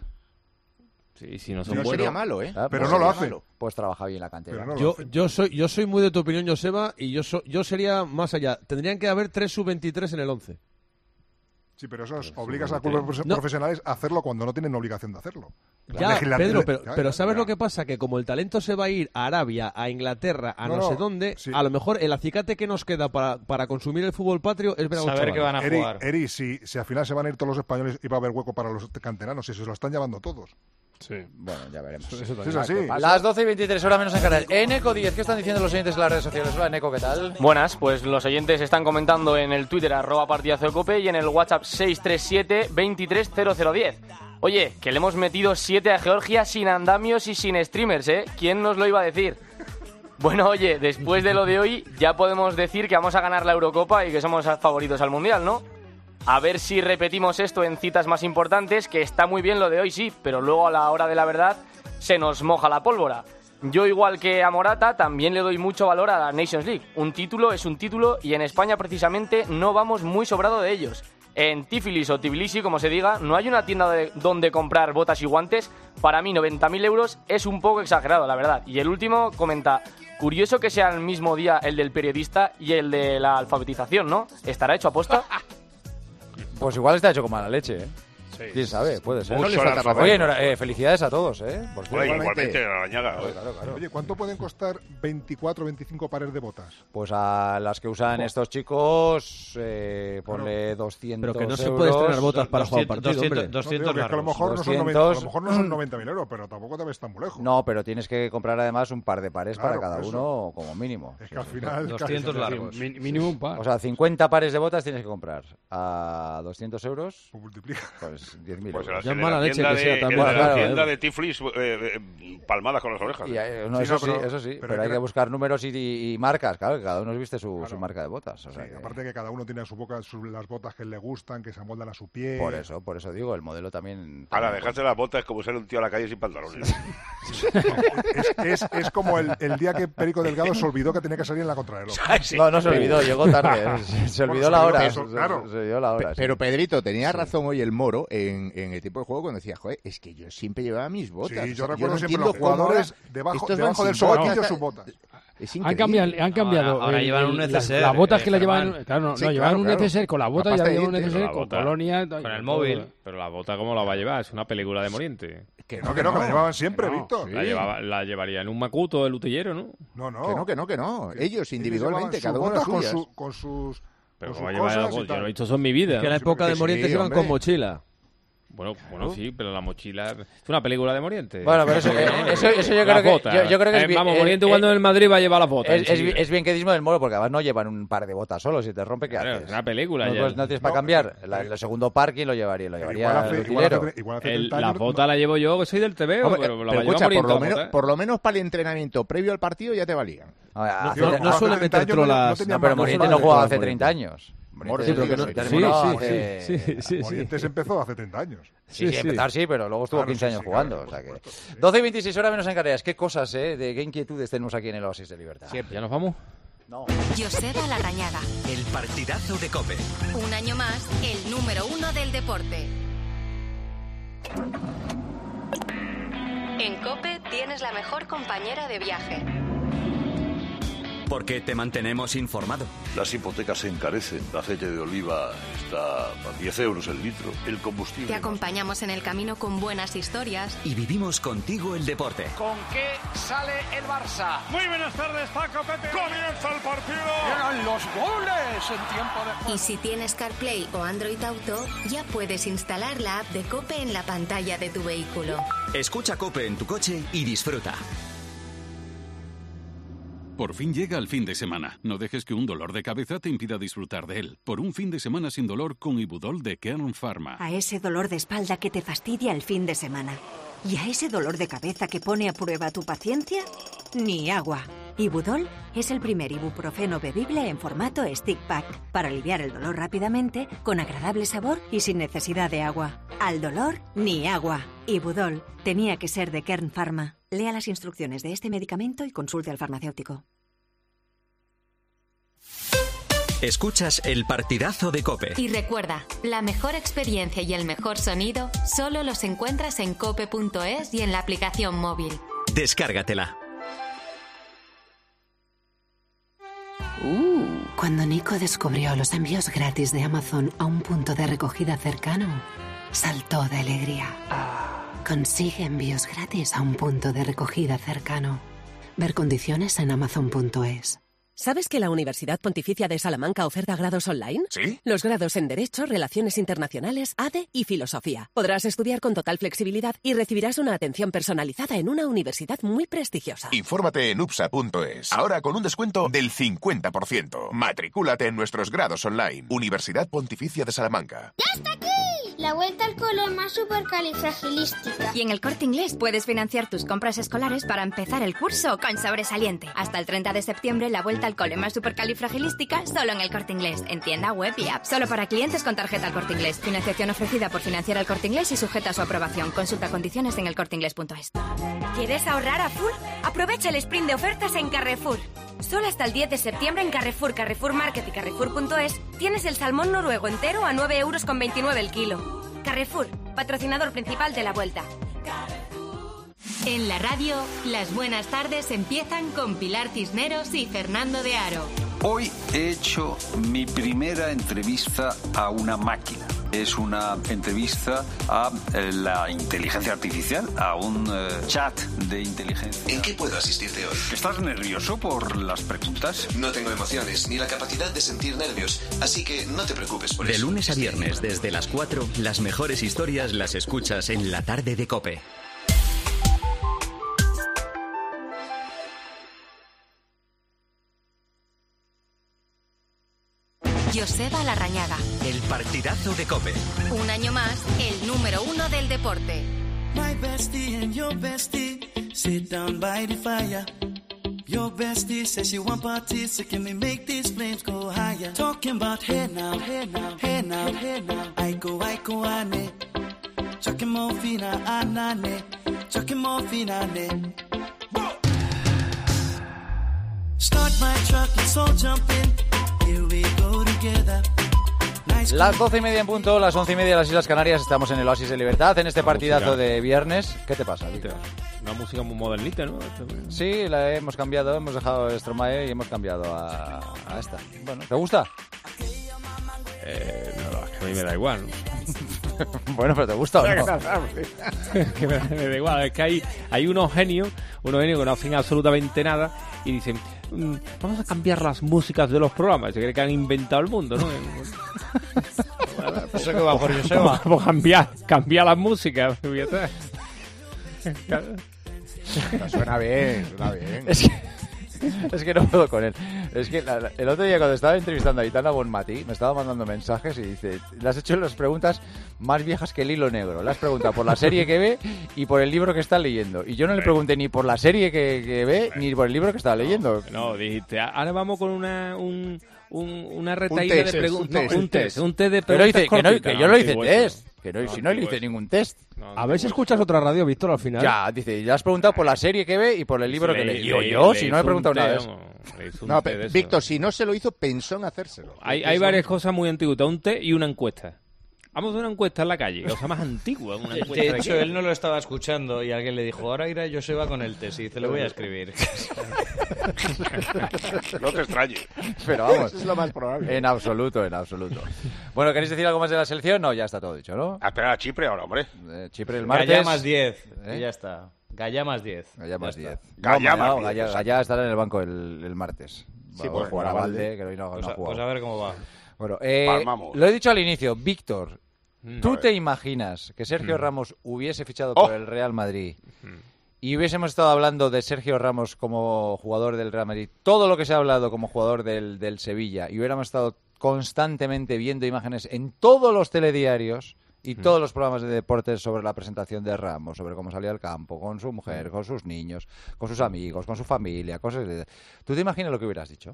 Sí, si no son No buenos. sería malo, ¿eh? Ah, Pero pues no lo sería hace. malo. Pues trabaja bien la cantera. Pero no lo Yo, hace. yo, soy, yo soy muy de tu opinión, Joseba, y yo, so- yo sería más allá. Tendrían que haber tres sub veintitrés en el once. Sí, pero eso es, obligas a clubes profe- No. profesionales a hacerlo cuando no tienen obligación de hacerlo. Ya, Legisla- Pedro, le- pero, ya, pero ya, ¿sabes ya. lo que pasa? Que como el talento se va a ir a Arabia, a Inglaterra, a no, No, sé no, dónde, sí. a lo mejor el acicate que nos queda para, para consumir el fútbol patrio es ver a los Saber que chavales. van a Eri, jugar. Eri, si, si al final se van a ir todos los españoles y va a haber hueco para los canteranos, si se lo están llevando todos. Sí. Bueno, ya veremos. Eso Sí, también. es así. Las doce y veintitrés, horas menos en Canal. Eneco diez, ¿qué están diciendo los oyentes en las redes sociales? Hola, Eneco, ¿qué tal? Buenas, pues los oyentes están comentando en el Twitter arroba partidazo de cope y en el WhatsApp seis tres siete, veintitrés cero cero diez. Oye, que le hemos metido siete a Georgia sin andamios y sin streamers, ¿eh? ¿Quién nos lo iba a decir? Bueno, oye, después de lo de hoy ya podemos decir que vamos a ganar la Eurocopa y que somos favoritos al Mundial, ¿no? A ver si repetimos esto en citas más importantes, que está muy bien lo de hoy, sí, pero luego a la hora de la verdad se nos moja la pólvora. Yo, igual que a Morata, también le doy mucho valor a la Nations League. Un título es un título y en España precisamente no vamos muy sobrado de ellos. En Tiflis o Tbilisi, como se diga, no hay una tienda de donde comprar botas y guantes. Para mí noventa mil euros es un poco exagerado, la verdad. Y el último comenta, curioso que sea el mismo día el del periodista y el de la alfabetización, ¿no? ¿Estará hecho a posta? Pues igual está hecho con mala leche, ¿eh? quién sabe, puede ser. No le falta papel. Oye, enhora- eh, felicidades a todos, ¿eh? Por Bueno, cierto. igualmente, Arañaga. Claro, claro. Oye, ¿cuánto pueden costar veinticuatro o veinticinco pares de botas? Pues a las que usan estos chicos, eh, ponle doscientos Pero que no se euros. puede estrenar botas para jugar doscientos, partido, hombre. No, doscientos digo que es que a lo largos. mejor no son noventa, a lo mejor no son noventa mil euros, pero tampoco te ves tan muy lejos. No, pero tienes que comprar además un par de pares Claro, para cada por eso. uno como mínimo. Es que al final... doscientos casi- largos. Mi- mínimo un par. O sea, cincuenta pares de botas tienes que comprar a doscientos euros, Pues multiplica. pues diez mil Pues euros. Ya el de mala la leche tienda que sea de, tan el de buena. la Claro, tienda eh. de Tiflis, eh, eh, palmadas con las orejas. Y, eh, no, Sí, eso no, sí, pero- eso sí, pero pero, hay que- que buscar números y, y marcas, claro, que cada uno viste su, Claro. su marca de botas. O sea Sí, que- aparte que cada uno tiene a su boca su- las botas que le gustan, que se amoldan a su pie. por eso, por eso digo, el modelo también... Ahora, también- dejarse las botas es como ser un tío a la calle sin pantalones. Es, es, es como el, el día que Perico Delgado se olvidó que tenía que salir en la contrarreloj. No, no se olvidó, llegó tarde, ¿eh? se, se olvidó Bueno, la se hora, olvidó se, eso, claro. se olvidó la hora. Pe- sí. Pero Pedrito, tenía razón hoy el Moro en, en el tipo de juego cuando decía, joder, es que yo siempre llevaba mis botas. Sí, O yo sea, recuerdo no siempre entiendo los jugadores cómo ahora debajo, estos van debajo del sin botas. sobaquillo sus botas. Es Han increíble. cambiado, han cambiado Ahora- ahora el- llevan un el- neceser, las, las botas eh, que la llevan, Germán. claro, no, Sí, no, claro, llevan un claro. neceser con las botas, La ya pasta llevan un de dientes. neceser La con bota. colonia. Con el móvil. Pero la bota, ¿cómo la va a llevar? Es una película de Moriente. Que No, que no, que la llevaban siempre, no, Víctor. La, llevaba, la llevaría en un macuto el utillero, ¿no? No, no. Que no, que no, que no. Ellos individualmente, llevaban cada sus uno las botas con, suyas. su- con sus, Pero con como sus lleva cosas algo, y yo tal. no he visto eso en mi vida. Que en la Sí, época que de sí, Morientes iban hombre. con mochila. Bueno, bueno, sí, pero la mochila es una película de Moriente. Bueno, pero eso, eh, eso, eso yo, creo Las que, botas. yo, yo creo que es Eh, bien- Vamos, eh, Moriente eh, cuando en el Madrid va a llevar las botas. Es, es, enseguida. es bienquedismo del Moro, porque además no llevan un par de botas solo. Si te rompe, ¿qué Claro, haces? es una película No, ya. pues no tienes para No, cambiar. eh, La- el segundo par, ¿quién lo llevaría? Lo Pero llevaría igual el hace, igual hace, utilero. tre- igual hace El- treinta la años, bota no- la llevo yo, que soy del T V O, Hombre, pero la pero va a llevar escucha, por Moriente lo, la menos, bota. por lo menos para el entrenamiento previo al partido ya te valían. A ver, hace- no- no, no hace suele treinta meter años no- trolas. no tenía no, pero más Moriente cosas. no jugaba hace Moriente. treinta años. Por Moriente eso digo, se sí, terminó sí, hace- sí, sí, sí. Morientes empezó hace treinta años. Sí, sí, Sí, sí. empezar sí, pero luego estuvo Claro, quince sí, años sí, jugando. claro, o sea por que... supuesto, sí. doce y veintiséis horas menos en Canarias. ¿Qué cosas, eh? ¿De qué inquietudes tenemos aquí en el Oasis de Libertad? ¿Ya nos vamos? No. Joseba Larrañaga. El partidazo de COPE. Un año más, el número uno del deporte. En COPE tienes la mejor compañera de viaje. Porque te mantenemos informado. Las hipotecas se encarecen, el aceite de oliva está a diez euros el litro, el combustible... Te acompañamos en el camino con buenas historias. Y vivimos contigo el deporte. ¿Con qué sale el Barça? Muy buenas tardes, Paco Pepe. ¡Comienza el partido! ¡Llegan los goles en tiempo de... Y si tienes CarPlay o Android Auto, ya puedes instalar la app de COPE en la pantalla de tu vehículo. Escucha COPE en tu coche y disfruta. Por fin llega el fin de semana. No dejes que un dolor de cabeza te impida disfrutar de él. Por un fin de semana sin dolor con Ibudol de Kern Pharma. A ese dolor de espalda que te fastidia el fin de semana. ¿Y a ese dolor de cabeza que pone a prueba tu paciencia? Ni agua. Ibudol es el primer ibuprofeno bebible en formato stick pack para aliviar el dolor rápidamente, con agradable sabor y sin necesidad de agua. Al dolor, ni agua. Ibudol tenía que ser de Kern Pharma. Lea las instrucciones de este medicamento y consulte al farmacéutico. Escuchas el partidazo de COPE. Y recuerda, la mejor experiencia y el mejor sonido solo los encuentras en cope punto es y en la aplicación móvil. Descárgatela. Uh, cuando Nico descubrió los envíos gratis de Amazon a un punto de recogida cercano, saltó de alegría. Consigue envíos gratis a un punto de recogida cercano. Ver condiciones en amazon punto es. ¿Sabes que la Universidad Pontificia de Salamanca oferta grados online? ¿Sí? Los grados en Derecho, Relaciones Internacionales, A D E y Filosofía. Podrás estudiar con total flexibilidad y recibirás una atención personalizada en una universidad muy prestigiosa. Infórmate en upsa punto es. Ahora con un descuento del cincuenta por ciento. Matricúlate en nuestros grados online. Universidad Pontificia de Salamanca. ¡Ya está aquí! La vuelta al cole más supercalifragilística. Y en el Corte Inglés puedes financiar tus compras escolares para empezar el curso con sobresaliente. Hasta el treinta de septiembre, la vuelta al cole más supercalifragilística solo en el Corte Inglés, en tienda web y app. Solo para clientes con tarjeta El Corte Inglés. Financiación ofrecida por Financiar El Corte Inglés y sujeta a su aprobación. Consulta condiciones en el corte inglés punto es. ¿Quieres ahorrar a full? Aprovecha el sprint de ofertas en Carrefour. Solo hasta el diez de septiembre en Carrefour, Carrefour Market y Carrefour punto es tienes el salmón noruego entero a nueve euros con veintinueve el kilo. Carrefour, patrocinador principal de la vuelta. En la radio, las buenas tardes empiezan con Pilar Cisneros y Fernando de Aro. Hoy he hecho mi primera entrevista a una máquina. Es una entrevista a eh, la inteligencia artificial, a un eh, chat de inteligencia. ¿En qué puedo asistirte hoy? ¿Estás nervioso por las preguntas? No tengo emociones ni la capacidad de sentir nervios, así que no te preocupes por De eso. De lunes a viernes, desde las cuatro, las mejores historias las escuchas en la tarde de COPE. Joseba Larrañaga. El partidazo de COPE. Un año más, el número uno del deporte. My bestie and your bestie sit down by the fire. Your bestie says she want parties, so can we make these flames go higher? Talking about hey now, hey now, hey now, hey now. I go, I go, ane. Chucking morphina, anane. Chucking morphina, ane. Start my truck, let's all jump in. Here we go together. Las doce y media en punto, las once y media de las Islas Canarias, estamos en el Oasis de Libertad, en este La partidazo música. de viernes. ¿Qué te pasa, Víctor? Una música muy modernita, ¿no? Sí, la hemos cambiado, hemos dejado Stromae y hemos cambiado a, a esta. Bueno, ¿te gusta? Eh, no, es que a mí me da igual, ¿no? Bueno, pero ¿te gusta o no? Que me, me da igual, es que hay, hay unos genios, unos genios que no hacen absolutamente nada y dicen, mm, vamos a cambiar las músicas de los programas. Se cree que han inventado el mundo, ¿no? Eso que va por Joseba. Vamos a cambiar, cambiar las músicas. Suena bien, suena bien. Es que, es que no puedo con él. Es que la, la, el otro día cuando estaba entrevistando a Aitana Bonmatí, me estaba mandando mensajes y dice, le has hecho las preguntas más viejas que el hilo negro. Le has preguntado por la serie que ve y por el libro que está leyendo. Y yo no le pregunté ni por la serie que, que ve ni por el libro que estaba leyendo. No, dijiste, ahora vamos con una... Un... Un, una retaída de preguntas. Un test, un test, un test de Pero preguntas. dice, que, no, que yo no hice antiguo test. eso. Que no, No, si no le hice antiguo ningún test. No, A ver si escuchas otra radio, Víctor, al final. Ya, dice, ya has preguntado por la serie que ve y por el libro Le- que lee. le- Digo, le- yo, le si hizo no he un preguntado nada de test, eso. vamos, le hizo un No, test pero, de eso. Víctor, si no se lo hizo, pensó en hacérselo. Hay, hay varias cosas muy antiguas. Un test y una encuesta. Vamos a una encuesta en la calle, cosa más antigua. Una encuesta De de hecho, qué. él no lo estaba escuchando y alguien le dijo, ahora irá Joseba con el test y dice, le voy a escribir. No te extrañes. Pero vamos, Es lo más probable. en absoluto, en absoluto. Bueno, ¿queréis decir algo más de la selección? No, ya está todo dicho, ¿no? A esperar a Chipre ahora, hombre. Eh, Chipre el martes. Gallá más diez. ¿Eh? Y ya está. Gallá más diez. Gallá más Ya está. diez. Gallá No, más no, diez, Gallá, exacto. Gallá estará en el banco el, el martes. Sí, Va pues a jugar a juega Valde, Valde. que hoy no, Pues, no ha a, jugado. pues a ver cómo va. Bueno, eh, Palmamos. lo he dicho al inicio, Víctor, Mm. ¿tú A ver. te imaginas que Sergio Ramos hubiese fichado Oh. por el Real Madrid y hubiésemos estado hablando de Sergio Ramos como jugador del Real Madrid, todo lo que se ha hablado como jugador del, del Sevilla, y hubiéramos estado constantemente viendo imágenes en todos los telediarios y todos los programas de deportes sobre la presentación de Ramos, sobre cómo salía al campo, con su mujer, con sus niños, con sus amigos, con su familia, cosas de... ¿Tú te imaginas lo que hubieras dicho?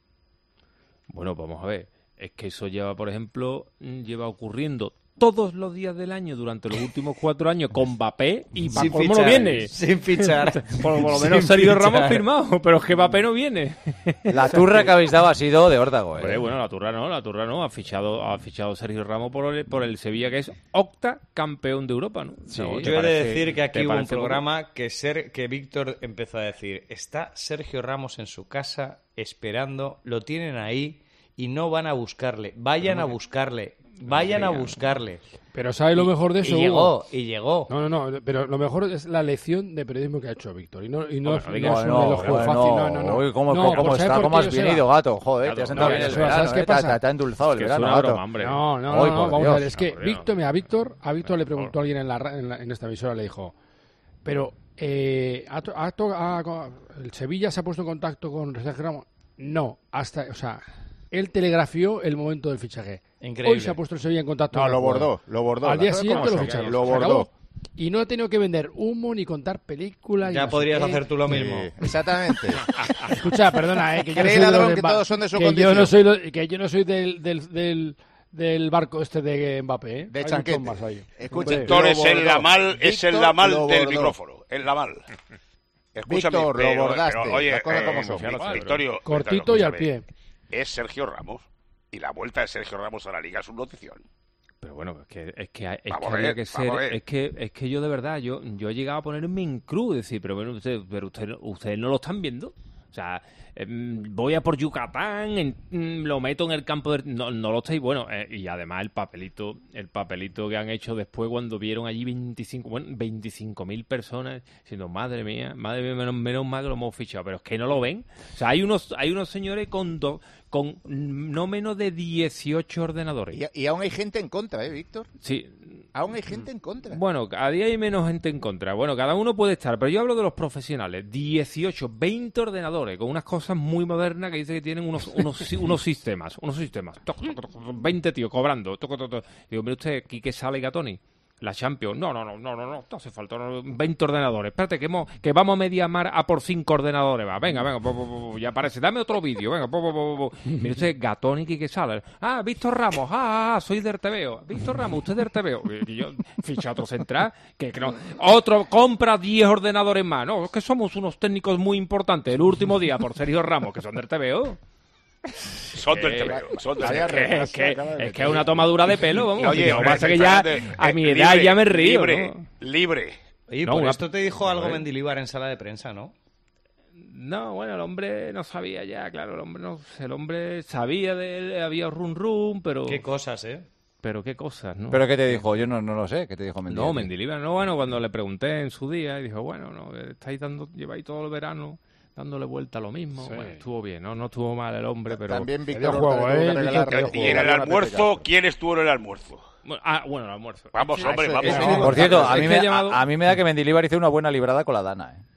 Bueno, vamos a ver. Es que eso lleva, por ejemplo, mm, lleva ocurriendo todos los días del año durante los últimos cuatro años con Mbappé y Sin ¿cómo no fichar, viene? sin fichar. Por, por lo Sin menos Sergio fichar. Ramos firmado, pero es que Mbappé no viene. La turra que habéis dado ha sido de órdago, ¿eh? Hombre, bueno, la turra no, la turra no. Ha fichado, ha fichado Sergio Ramos por el, por el Sevilla, que es octa campeón de Europa, ¿no? Sí. No, ¿te Yo he de parece- decir que aquí te hubo un parece poco? programa que, ser, que Víctor empezó a decir, está Sergio Ramos en su casa esperando, lo tienen ahí y no van a buscarle. Vayan a buscarle, vayan a buscarle. Pero ¿sabes lo mejor de Y eso, Hugo? llegó, y llegó. No, no, no, pero lo mejor es la lección de periodismo que ha hecho Víctor. Y no, y no, Bueno, es- no no es un Bueno, elogio bueno, fácil, no, no, no. Uy, ¿cómo, No, cómo pues, ¿sabes está? por ¿Cómo qué, has bien Joseba? ido, gato? Joder, Claro, te has sentado no, bien el Joseba, verano, ¿sabes qué ¿eh? Te ha- pasa? Te ha endulzado el Que es verano, una gato. broma, hombre. No, no, Hoy, no, por vamos Dios. a ver, es que No, por Dios. Víctor, mira, a Víctor, a Víctor le preguntó a alguien en, la, ra- en, la- en esta emisora, le dijo, pero eh, ¿ha to- ha to- ha- ¿el Sevilla se ha puesto en contacto con Sergio Ramos? No, hasta, o sea, él telegrafió el momento del fichaje. Increíble. Hoy se ha puesto el Sevilla en contacto No, con lo el jugador. bordó, lo bordó. Al día Las cosas siguiente como lo son. ficharon. Lo Se bordó. acabó. Y no ha tenido que vender humo ni contar películas. y Ya no sé podrías qué. hacer tú lo mismo. Sí, exactamente. Escucha, perdona, eh, que yo no Cree soy de ladrón los que de Mba- todos son de su que yo condición. no soy lo- que yo no soy del, del, del, del barco este de Mbappé, ¿eh? De Hay chanquete. muchos más ahí. Escucha, Hombre. Víctor Lo es el bordó. lamal, es el Víctor lamal lo del bordó. micrófono. El lamal. Escúchame, Víctor, lo pero- bordaste. pero, oye, Las cosas como eh, son. Vic- Victorio, Cortito Victorio, y al escúchame. pie. Es Sergio Ramos. Y la vuelta de Sergio Ramos a la Liga es una notición. Pero bueno, es que, es que, hay- es Vamos que a había ver, que vamos ser, a ver. es que, es que yo de verdad, yo, yo he llegado a ponerme en cruz, decir, pero bueno, usted, pero usted, ustedes no lo están viendo. O sea, eh, voy a por Yucatán, en, mm, lo meto en el campo de... No, no lo estáis, bueno, eh, y además el papelito, el papelito que han hecho después cuando vieron allí veinticinco, bueno, veinticinco mil personas, diciendo, madre mía, madre mía, menos, menos mal que lo hemos fichado, pero es que no lo ven. O sea, hay unos, hay unos señores con dos... con no menos de dieciocho ordenadores. Y, y aún hay gente en contra, ¿eh, Víctor? Sí. Aún hay gente en contra. Bueno, a día hay menos gente en contra. Bueno, cada uno puede estar, pero yo hablo de los profesionales. dieciocho, veinte ordenadores con unas cosas muy modernas que dice que tienen unos unos, unos sistemas. Unos sistemas. Toc, toc, toc, veinte tíos cobrando. Toc, toc, toc. Digo, mire usted, Quique Sala y Gatoni. La Champions. No, no, no, no, no, no, no hace falta no, veinte ordenadores. Espérate, que, hemos, que vamos a Mediamar a por cinco ordenadores. Va, venga, venga, po, po, po, ya aparece. Dame otro vídeo, venga, po, po, po, po. Mire usted, Gatón y Quique Sala. Ah, Víctor Ramos, ah, ah, ah, soy del T V O. Víctor Ramos, usted es del T V O. Y yo, ficha otro central, que, que no. Otro compra diez ordenadores más. No, es que somos unos técnicos muy importantes. El último día por Sergio Ramos, que son del T V O. Son del T V O, son del T V O. Es que es que es una tomadura de pelo, vamos. Oye, lo que pasa es que ya a mi edad libre, ya me río, libre, ¿no? Libre. Oye, No, por una- esto te dijo algo Joder. Mendilibar en sala de prensa, ¿no? No, bueno, el hombre no sabía ya, claro, el hombre no, el hombre sabía de él, había run run, pero Qué cosas, ¿eh? pero qué cosas, ¿no? ¿Pero qué te dijo? Yo no, no lo sé. ¿Qué te dijo Mendilibar? No, Mendilibar, no, bueno, cuando le pregunté en su día, y dijo, bueno, no, estáis dando, lleváis todo el verano dándole vuelta a lo mismo. Sí. Bueno, estuvo bien, ¿no? No estuvo mal el hombre, pero... También dio Víctor juego, Horta ¿eh? le tuvo que regalar Víctor, el Y en el juego. almuerzo, ¿quién estuvo en el almuerzo? Bueno, ah, bueno, el almuerzo. Vamos, Ah, hombre, eso- vamos. eso- No, Por cierto, a es mí, que me, ha llamado- a, a mí me da que Mendilibar hizo una buena librada con la Dana, ¿eh?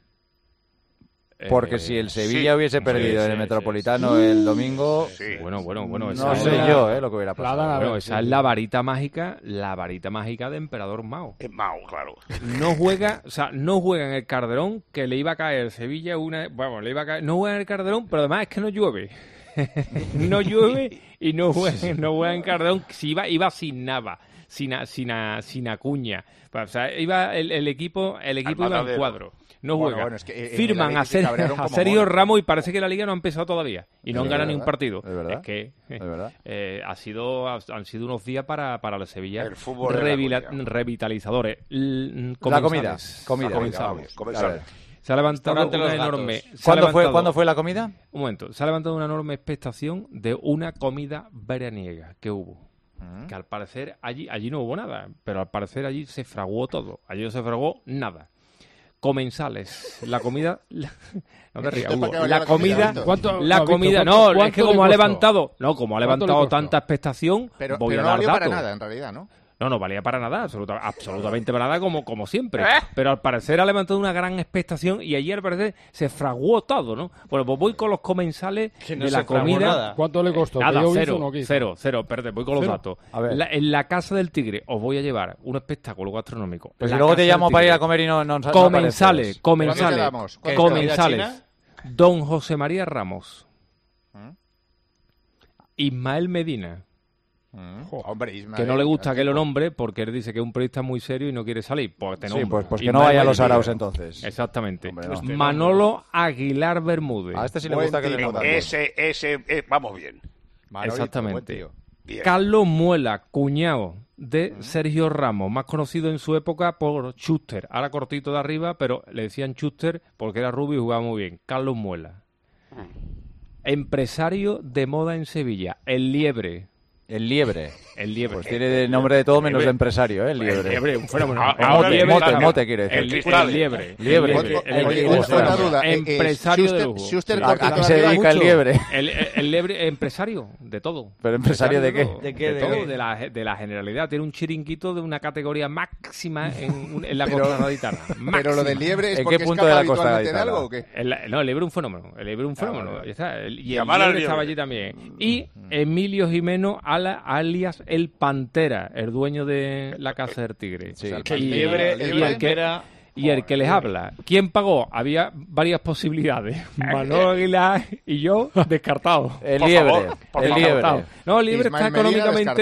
Porque Eh, si el Sevilla sí, hubiese sí, perdido sí, en el sí, Metropolitano el domingo, Bueno, bueno, bueno. no esa sé es la- yo eh, lo que hubiera pasado. La Dana, Bueno, ver, esa sí, es sí. la varita mágica, la varita mágica de Emperador Mao. Es Mao, claro. No juega, o sea, no juega en el Calderón, que le iba a caer Sevilla una, bueno, le iba a caer, no juega en el Calderón, pero además es que no llueve. No llueve y no juega, no juega en Calderón, si iba, iba sin Nava, sin, a- sin, a- sin Acuña. O sea, iba el, el equipo, el equipo iba en matadero. cuadro. No Bueno, juega. bueno, es que en el Firman a, Atlético se Ser- cabrearon a como Sergio monos. Ramos y parece que la liga no ha empezado todavía. Y no Es han ganado ni un verdad, partido. es verdad. Es que Es verdad. eh, ha sido, han sido unos días para, para la Sevilla El fútbol de la revila- comida. revitalizadores. L- La comida. comensales. Comida. Comensales. Comensales. A ver. Se ha levantado Restaurante una Los Gatos. enorme... se ha ¿Cuándo fue, levantado- ¿Cuándo fue la comida? Un momento. Se ha levantado una enorme expectación de una comida veraniega que hubo. Que al parecer allí, allí no hubo nada, pero al parecer allí se fraguó todo. Allí no se fraguó nada. Comensales, la comida, la- no te rías, ¿Esto Hugo. para qué valía la la comida, comida, Víctor? ¿Cuánto- la no, Víctor, comida, ¿cuánto- no, es cuánto que le como ha costó? levantado, no, como ha ¿Cuánto le levantado costó? tanta expectación, Pero, voy pero a no dar valió para datos. nada, en realidad, ¿no? No, no valía para nada, absoluta, absolutamente para nada como, como siempre. Pero al parecer ha levantado una gran expectación y allí al parecer se fraguó todo, ¿no? Bueno, pues voy con los comensales Que no de se la fraguó comida. nada. ¿Cuánto le costó? Nada, ¿Pidió cero, Bizun o qué hizo? cero, cero, espérate, voy con los Cero. datos. A ver. La- en la Casa del Tigre os voy a llevar un espectáculo gastronómico. Pues La si luego te Casa llamo del para ir Tigre. a comer y no, no, no Comensales, apareces. comensales, ¿Cuándo quedamos? ¿Qué es, comensales. comida Don José María Ramos, ¿Mm? Ismael Medina, Mm. Hombre, Ismael, que no le gusta que lo tipo- nombre porque él dice que es un periodista muy serio y no quiere salir. Pues te Sí, nombro. pues, pues que Ismael no vaya a los Medina. Arauz entonces. Exactamente. Hombre, no. Manolo Aguilar Bermúdez. A este sí le Buen gusta que le tipo. notan. Ese, ese, eh, vamos bien. Manolito, Exactamente. buen tío. Bien. Carlos Muela, cuñado de Sergio Ramos, más conocido en su época por Schuster. Ahora cortito de arriba, pero le decían Schuster porque era rubio y jugaba muy bien. Carlos Muela. Empresario de moda en Sevilla. El Liebre. El liebre. El Liebre. Pues tiene de nombre de todo menos de Liebre. empresario, ¿eh? El El liebre. Liebre, un fenómeno. Ah, El ahora Liebre mote, también. mote quiere decir. El, Cristal. el Liebre. Liebre. El Liebre. El Oye, Liebre. una- una duda. eh, eh, Empresario de Schuster- lujo. Schuster ¿A, cortito a qué se arriba, dedica el mucho. liebre? El, el, el Liebre empresario de todo. ¿Pero empresario de qué? todo. ¿De qué? De ¿De todo, qué? de la, de la generalidad. Tiene un chiringuito de una categoría máxima en, un- en la Pero- costa gaditana. Pero lo del Máxima. liebre es ¿En porque qué es punto de la capaz costa habitualmente en gaditana? algo o qué? El- no, el Liebre un fenómeno. El Liebre un Ah, fenómeno. vale, vale. Ya está. El- y el Llamar al Liebre estaba Liebre. allí también. Y Emilio Jimeno, ala- alias El Pantera, el dueño de la Casa del Tigre. Sí. Que el Y- liebre- y el el que- Pantera- Y el que les habla. ¿Quién pagó? Había varias posibilidades. Manolo Aguilar y yo, descartados. El Por liebre. favor, por el favor. liebre. No, el Liebre Ismael está Medina económicamente descartado.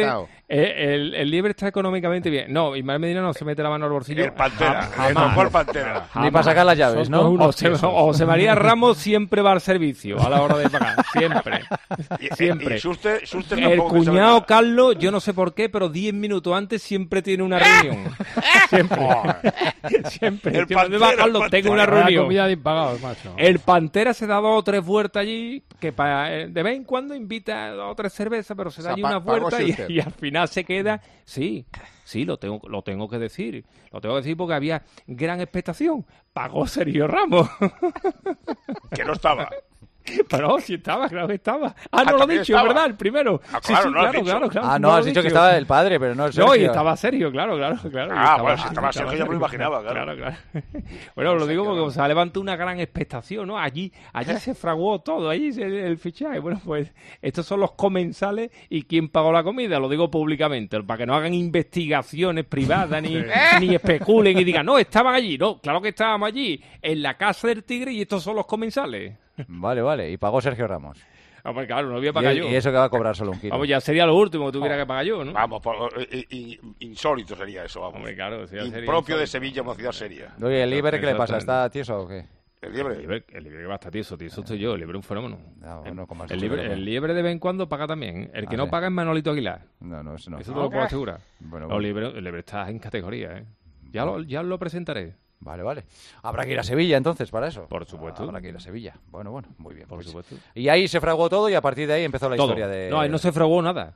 Eh, el, el Liebre está económicamente bien. No, Ismael Medina no se mete la mano al bolsillo. El Pantera, Jamás. el tocó el Pantera. Ni para sacar las llaves, ¿no? José, José María Ramos siempre va al servicio a la hora de pagar. Siempre. Y, Siempre. y Schuster, Schuster El tampoco sabe cuñado nada. Carlos, yo no sé por qué, pero diez minutos antes siempre tiene una reunión. Siempre. Siempre. El Yo, ¿dónde va Pantera, Carlos? el Tengo una Vaya reunión. comida de impagados, macho. El Pantera se da dos o tres vueltas allí, que pa, eh, de vez en cuando invita dos o tres cervezas, pero se da O sea, allí pa- una pagó vuelta y, Schuster. y al final se queda. Sí, sí, lo tengo, lo tengo que decir. Lo tengo que decir porque había gran expectación. Pagó Sergio Ramos. Que no estaba. Pero sí estaba, claro que estaba. Ah, no Ah, lo he también dicho, estaba. ¿verdad? El primero. Ah, Sí, claro, sí, no lo has claro, dicho. claro, claro. Ah, no, lo has he dicho que estaba el padre, pero no el Sergio. No, y estaba Sergio, claro, claro, claro. Ah, y bueno, si estaba Sergio ya me lo Sergio. imaginaba, claro. Claro, claro. Bueno, lo digo porque se ha levantado una gran expectación, ¿no? Allí, allí se fraguó todo, allí se- el fichaje. Bueno, pues estos son los comensales y quién pagó la comida, lo digo públicamente, para que no hagan investigaciones privadas ni, ni especulen y digan, no, estaban allí. No, claro que estábamos allí, en la casa del Tigre y estos son los comensales. Vale, vale. Y pagó Sergio Ramos. Hombre, claro, no voy a pagar Y, yo. y eso que va a cobrar solo un kilo. Vamos, ya sería lo último que tuviera que pagar yo, ¿no? Vamos, por- eh, eh, insólito sería eso, vamos. Hombre, claro, sí, sería Impropio de insólito. Sevilla, una ciudad seria. Oye, ¿el Liebre qué le pasa? Exactamente. ¿Está tieso o qué? El El liebre. liebre, el liebre que va a estar tieso, tieso estoy yo, el liebre es un fenómeno. No, no, como has el, dicho, liebre, pero- el liebre de vez en cuando paga también. El que Ah, no sí. paga es Manolito Aguilar. No, no, eso no. Eso te lo puedo asegurar. Bueno, No, bueno. el liebre, el liebre está en categoría, ¿eh? Ya lo, ya lo presentaré. Vale, vale. Habrá que ir a Sevilla entonces para eso. Por supuesto. Habrá que ir a Sevilla. Bueno, bueno, muy bien. Por pues. supuesto. Y ahí se fraguó todo y a partir de ahí empezó la Todo. historia de... No, ahí no se fraguó nada.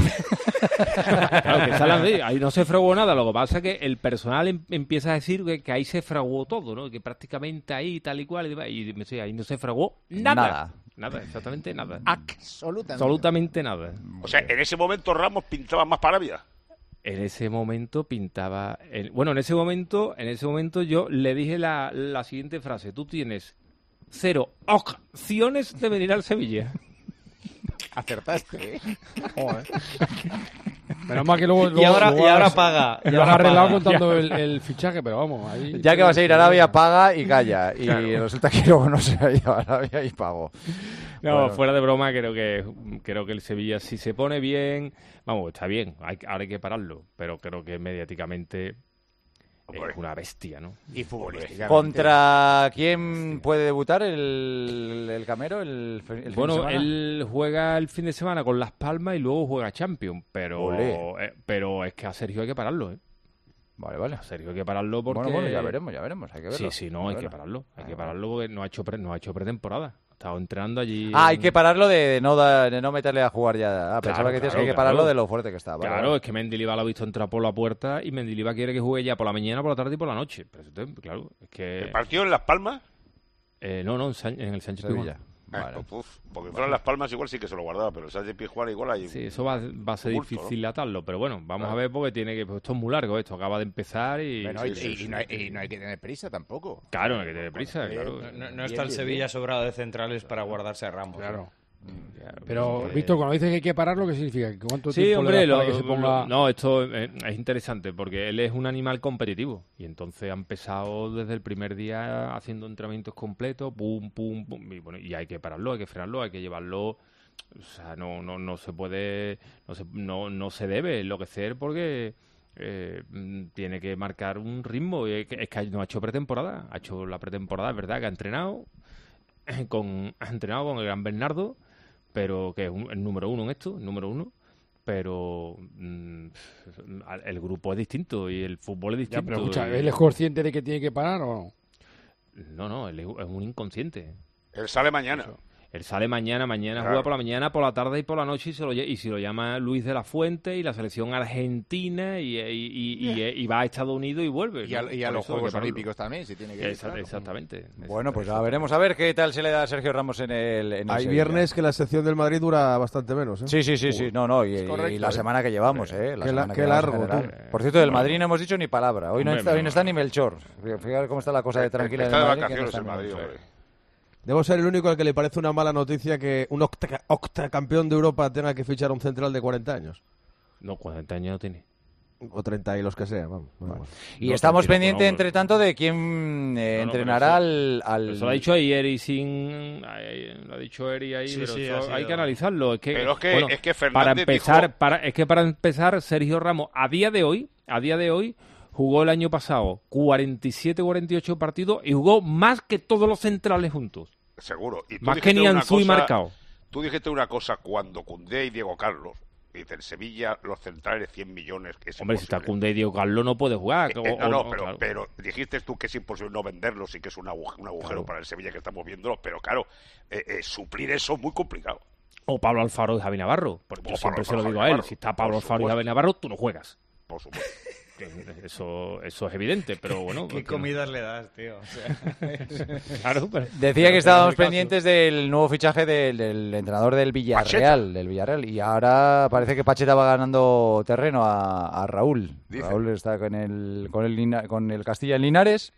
Claro, que sale así, ahí no se fraguó nada. Lo que pasa es que el personal em- empieza a decir que, que ahí se fraguó todo, ¿no? Que prácticamente ahí, tal y cual. Y, demás, y sí, ahí no se fraguó nada. Nada. Nada, exactamente nada. Absolutamente. Absolutamente nada. O sea, en ese momento Ramos pintaba más para Arabia. En ese momento pintaba... el- Bueno, en ese momento, en ese momento yo le dije la, la siguiente frase. Tú tienes cero opciones de venir al Sevilla. Acertaste, ¿eh? Menos mal que luego, Y luego- ahora- luego y ahora has- paga, y Lo has ahora arreglado paga. contando el, el fichaje, pero vamos, ahí... Ya que vas a ir a Arabia, paga y calla. Y Claro. resulta que luego no se va a ir a Arabia y pago. No, Bueno. fuera de broma, creo que creo que el Sevilla, si se pone bien, vamos, está bien, hay, ahora hay que pararlo, pero creo que mediáticamente es una bestia, ¿no? Y futbolísticamente. ¿Contra quién puede debutar el, el Camero el, fi- el fin de Bueno, semana? él juega el fin de semana con Las Palmas y luego juega Champions, pero Olé. eh, pero es que a Sergio hay que pararlo, ¿eh? Vale, vale. A Sergio hay que pararlo porque... Bueno, bueno, ya veremos, ya veremos. Hay que verlo. Sí, sí, no, hay que pararlo. Hay que pararlo porque no ha hecho, pre- no ha hecho pretemporada. Ha estado entrenando allí... Ah, hay en- que pararlo de, de no, da- de no meterle a jugar ya. Ah, pensaba Claro, que decías claro, que hay que claro. pararlo de lo fuerte que está. Vale, Claro, vale. es que Mendilibar lo ha visto entrar por la puerta y Mendilibar quiere que juegue ya por la mañana, por la tarde y por la noche. Pero eso, claro, es que... ¿El partido en Las Palmas? Eh, no, no, en, San- en el Sánchez Sevilla. Pizjuán. Ah, pues, uf, porque fueran Las Palmas igual sí que se lo guardaba, pero el Sánchez Pizjuán igual hay... Sí, eso va, va a ser Bulto, difícil ¿no? atarlo, pero bueno, vamos Claro. a ver porque tiene que... Pues esto es muy largo, esto acaba de empezar y... Bueno, y, Sí, sí, y sí, no hay, sí. y no hay que tener prisa tampoco. Claro, no hay que tener prisa, Eh, claro. No, no Bien, está el bien, Sevilla bien. sobrado de centrales para guardarse a Ramos. Claro. Claro, Pero, pues, Víctor, cuando dices que hay que pararlo, ¿qué significa? ¿Que ¿Cuánto Sí, tiempo hombre, le das para lo- que se ponga...? lo- no, esto eh, es interesante porque él es un animal competitivo y entonces ha empezado desde el primer día haciendo entrenamientos completos, pum, pum, pum, y, bueno, y hay que pararlo, hay que frenarlo, hay que llevarlo, o sea, no, no, no se puede, no se, no, no se debe enloquecer porque eh, mm, tiene que marcar un ritmo y es que, es que no ha hecho pretemporada, ha hecho la pretemporada, es verdad que ha entrenado, con, ha entrenado con el gran Bernardo, pero que es un- el número uno en esto, el número uno, pero mm, el grupo es distinto y el fútbol es Ya, distinto. pero escucha, y- ¿él es consciente de que tiene que parar o no? No, no, él es es un inconsciente. Él sale mañana. Él sale mañana, mañana Claro. juega por la mañana, por la tarde y por la noche y, se lo, lle- y si lo llama Luis de la Fuente y la selección argentina y, y, y, y- y va a Estados Unidos y vuelve. Y a, ¿no? y a Por los eso hay que Juegos pararlo. Olímpicos también, si tiene que ir. Esa- claro. Exactamente. Bueno, pues ya veremos a ver qué tal se le da a Sergio Ramos en el, en el Hay Sevilla. viernes que la sección del Madrid dura bastante menos, ¿eh? Sí, sí, sí, sí. No, no, y, Es correcto, y la ¿eh? semana que llevamos, ¿eh? La Qué la- semana qué que llevamos en largo, general. Por cierto, del Madrid no hemos dicho ni palabra. Hoy no Hombre, está, hoy no no. está ni Melchor. Fíjate cómo está la cosa de tranquila en Está el de Madrid, que no vacaciones está el ni Madrid, Melchor. hombre. Debo ser el único al que le parece una mala noticia que un octa- octacampeón de Europa tenga que fichar a un central de cuarenta años. No, cuarenta años no tiene. O treinta y los que sean, vamos. vamos. Y No, estamos tranquilo, pendientes, no, entre tanto, de quién eh, No, no, entrenará pero al, eso- al... Eso lo ha dicho ayer y sin... ay, Lo ha dicho Eri ahí, Sí, pero sí, eso ha sido- hay que analizarlo. Es que, Pero es que- bueno, es que para Fernández empezar, dijo- para, es que para empezar, Sergio Ramos, a día de hoy, a día de hoy, jugó el año pasado cuarenta y siete, cuarenta y ocho partidos y jugó más que todos los centrales juntos. Seguro. Y tú Más que dijiste una Nianzú y cosa- Marcao. Tú dijiste una cosa cuando Koundé y Diego Carlos, dice, en Sevilla los centrales cien millones, que es Hombre, si está imposible. Koundé y Diego Carlos no puede jugar. Eh, o- eh, no, o- no, o- pero, claro. pero dijiste tú que es imposible no venderlos y que es un agujero, un agujero Claro. para el Sevilla que estamos viéndolo, pero claro, eh, eh, suplir eso es muy complicado. O Pablo Alfaro y Javi Navarro. Porque O yo siempre Pablo se lo Alfaro, digo Javi a él. Navarro, Si está por Pablo Alfaro y supuesto. Javi Navarro, tú no juegas. Por supuesto. Eso, eso es evidente, pero bueno. ¿Qué porque- comidas le das, tío? O sea, Claro, pero- Decía que pero estábamos en el caso- pendientes del nuevo fichaje del, del entrenador del Villarreal, del Villarreal, y ahora parece que Pacheta va ganando terreno a, a Raúl. Dice. Raúl está con el con el, Lina- con el Castilla en Linares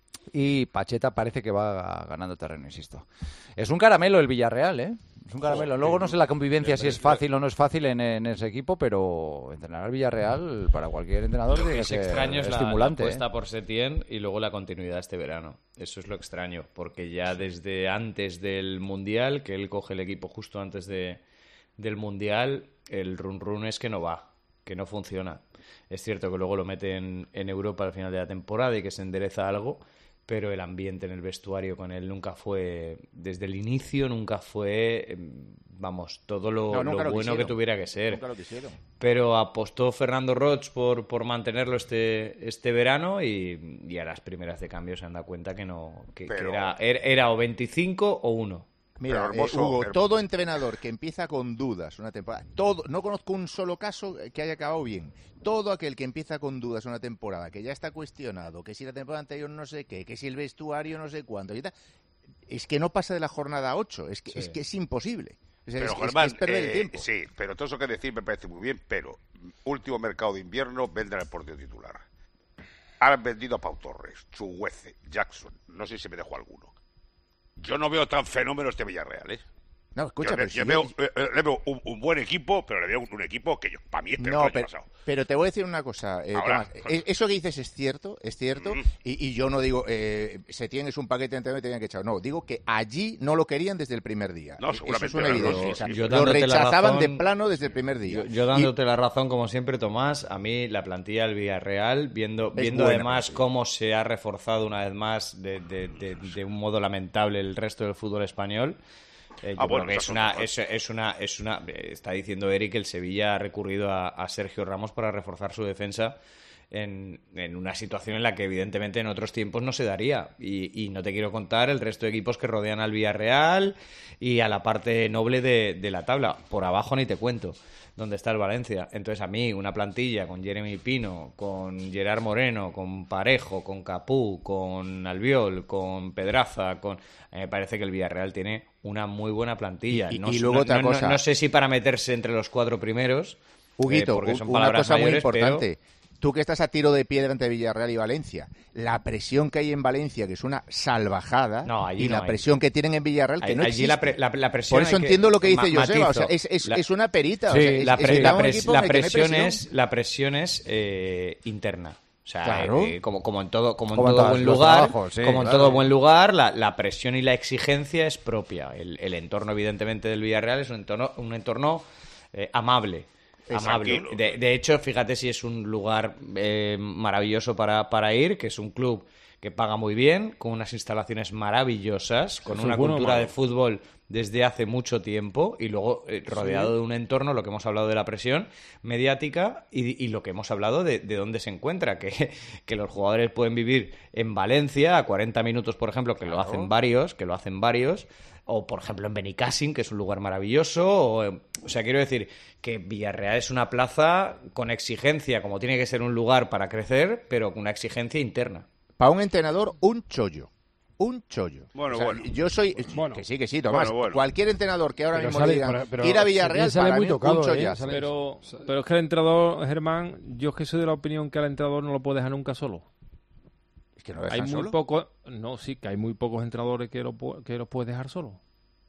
y Pacheta parece que va ganando terreno, insisto. Es un caramelo el Villarreal, ¿eh? Es un caramelo. Luego no sé la convivencia si es fácil o no es fácil en, en ese equipo, pero entrenar al Villarreal para cualquier entrenador Lo tiene que que es ser extraño es la, la estimulante. apuesta ¿eh? por Setién y luego la continuidad este verano. Eso es lo extraño, porque ya desde antes del Mundial, que él coge el equipo justo antes de, del Mundial, el run run es que no va, que no funciona. Es cierto que luego lo mete en, en Europa al final de la temporada y que se endereza algo, pero el ambiente en el vestuario con él nunca fue, desde el inicio nunca fue, eh, vamos, todo lo, No, nunca lo lo bueno que quisieron. tuviera que ser. Nunca lo quisieron. Pero apostó Fernando Roig por, por mantenerlo este, este verano y, y a las primeras de cambio se han dado cuenta que no que, que Pero- era, era, era o veinticinco o uno. Mira, Pero hermoso, eh, Hugo, hermoso. todo entrenador que empieza con dudas una temporada, todo, no conozco un solo caso que haya acabado bien. Todo aquel que empieza con dudas una temporada, que ya está cuestionado, que si la temporada anterior no sé qué, que si el vestuario no sé cuánto, y tal, es que no pasa de la jornada ocho, es que, Sí. es, que es imposible. O sea, Pero es, es- Germán, es perder el eh, tiempo. sí, pero todo eso que decir me parece muy bien, pero último mercado de invierno, venden al portero titular. Han vendido a Pau Torres, Chuguece, Jackson, no sé si me dejo alguno. Yo no veo tan fenómeno este Villarreal, ¿eh? No, escucha, yo pero le, si yo yo- veo, eh, eh, le veo un, un buen equipo, pero le veo un, un equipo que yo, para mí es peor No, que el pero, año pasado. pero te voy a decir una cosa, eh, Ahora, Tomás. E- Eso que dices es cierto, es cierto, y, y yo no digo, eh, Setién es un paquete entero y tenían que echar. No, digo que allí no lo querían desde el primer día. No, E- Eso es seguramente, una no, evidencia. sí, O sea, sí, sí. Yo lo dándote la rechazaban razón- de plano desde el primer día. Yo, yo Y- dándote la razón, como siempre, Tomás, a mí la plantilla del Villarreal, viendo, Es viendo buena además plantilla. cómo se ha reforzado una vez más de, de- de- de un modo lamentable el resto del fútbol español. Eh, yo Ah, bueno, creo que esa es es una, otra es, es una, es una, eh, está diciendo Eric que el Sevilla ha recurrido a, a Sergio Ramos para reforzar su defensa en, en una situación en la que evidentemente en otros tiempos no se daría. Y, y no te quiero contar el resto de equipos que rodean al Villarreal y a la parte noble de, de la tabla. Por abajo ni te cuento dónde está el Valencia. Entonces a mí una plantilla con Jeremy Pino, con Gerard Moreno, con Parejo, con Capú, con Albiol, con Pedraza, con... A mí me parece que el Villarreal tiene una muy buena plantilla. Y- y no, luego no- otra no- no- cosa. no sé si para meterse entre los cuatro primeros, Huguito, eh, porque u- son una palabras cosa muy mayores, pero- importante. Tú que estás a tiro de piedra entre Villarreal y Valencia, la presión que hay en Valencia, que es una salvajada, No, allí y no la hay. presión que tienen en Villarreal, que no Allí la, existe. pre- la- la presión Por eso hay que- entiendo lo que dice ma- Joseba, o sea, matizo. es, es, La- es una perita. o Sí, sea, es- la, es pre- que la era un pres- equipo la en el que no hay presión presión. es la presión es eh, interna. O sea, Claro. eh, como, como en todo, como en Como en todo todos buen los lugar, trabajos, sí, como en claro. todo buen lugar, la, la presión y la exigencia es propia. El, el entorno, evidentemente, del Villarreal es un entorno, un entorno eh, amable. Es amable. tranquilo. De, de hecho, fíjate si es un lugar eh, maravilloso para, para ir, que es un club que paga muy bien, con unas instalaciones maravillosas, con Eso una es bueno o cultura malo. de fútbol desde hace mucho tiempo y luego eh, rodeado de un entorno, lo que hemos hablado de la presión mediática y, y lo que hemos hablado de, de dónde se encuentra, que, que los jugadores pueden vivir en Valencia a cuarenta minutos, por ejemplo, que lo hacen varios, que lo hacen varios, o por ejemplo en Benicàssim, que es un lugar maravilloso, o, eh, o sea, quiero decir que Villarreal es una plaza con exigencia, como tiene que ser un lugar para crecer, pero con una exigencia interna. Para un entrenador, un chollo. Un chollo. Bueno, O sea, bueno. Yo soy... Bueno. que sí, que sí, Tomás. Bueno, bueno. Cualquier entrenador que ahora Pero mismo sale- le digan pero- pero ir a Villarreal, Setién sale para muy mí, tocado, un ¿eh? chollazo. Sale- Pero, pero es que el entrenador, Germán, yo es que soy de la opinión que al entrenador no lo puede dejar nunca solo. Es que no Hay dejan muy solo. pocos, no, sí, que hay muy pocos entrenadores que lo pu- que los puedes dejar solo.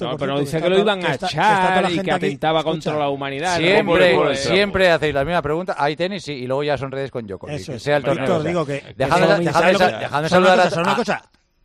esto. No, por pero no cierto, dice que lo iban a está- que está toda echar la y gente que aquí. atentaba Escucha, contra la humanidad. Siempre, No, siempre hacéis la misma pregunta. Hay tenis sí, y luego ya sonreís con Djokovic. Eso que es. sea el Víctor, torneo. digo que- Dejadme, que- dejadme, ¿sabes lo que- dejadme ¿sabes una saludar cosa? a, ¿sabes una cosa?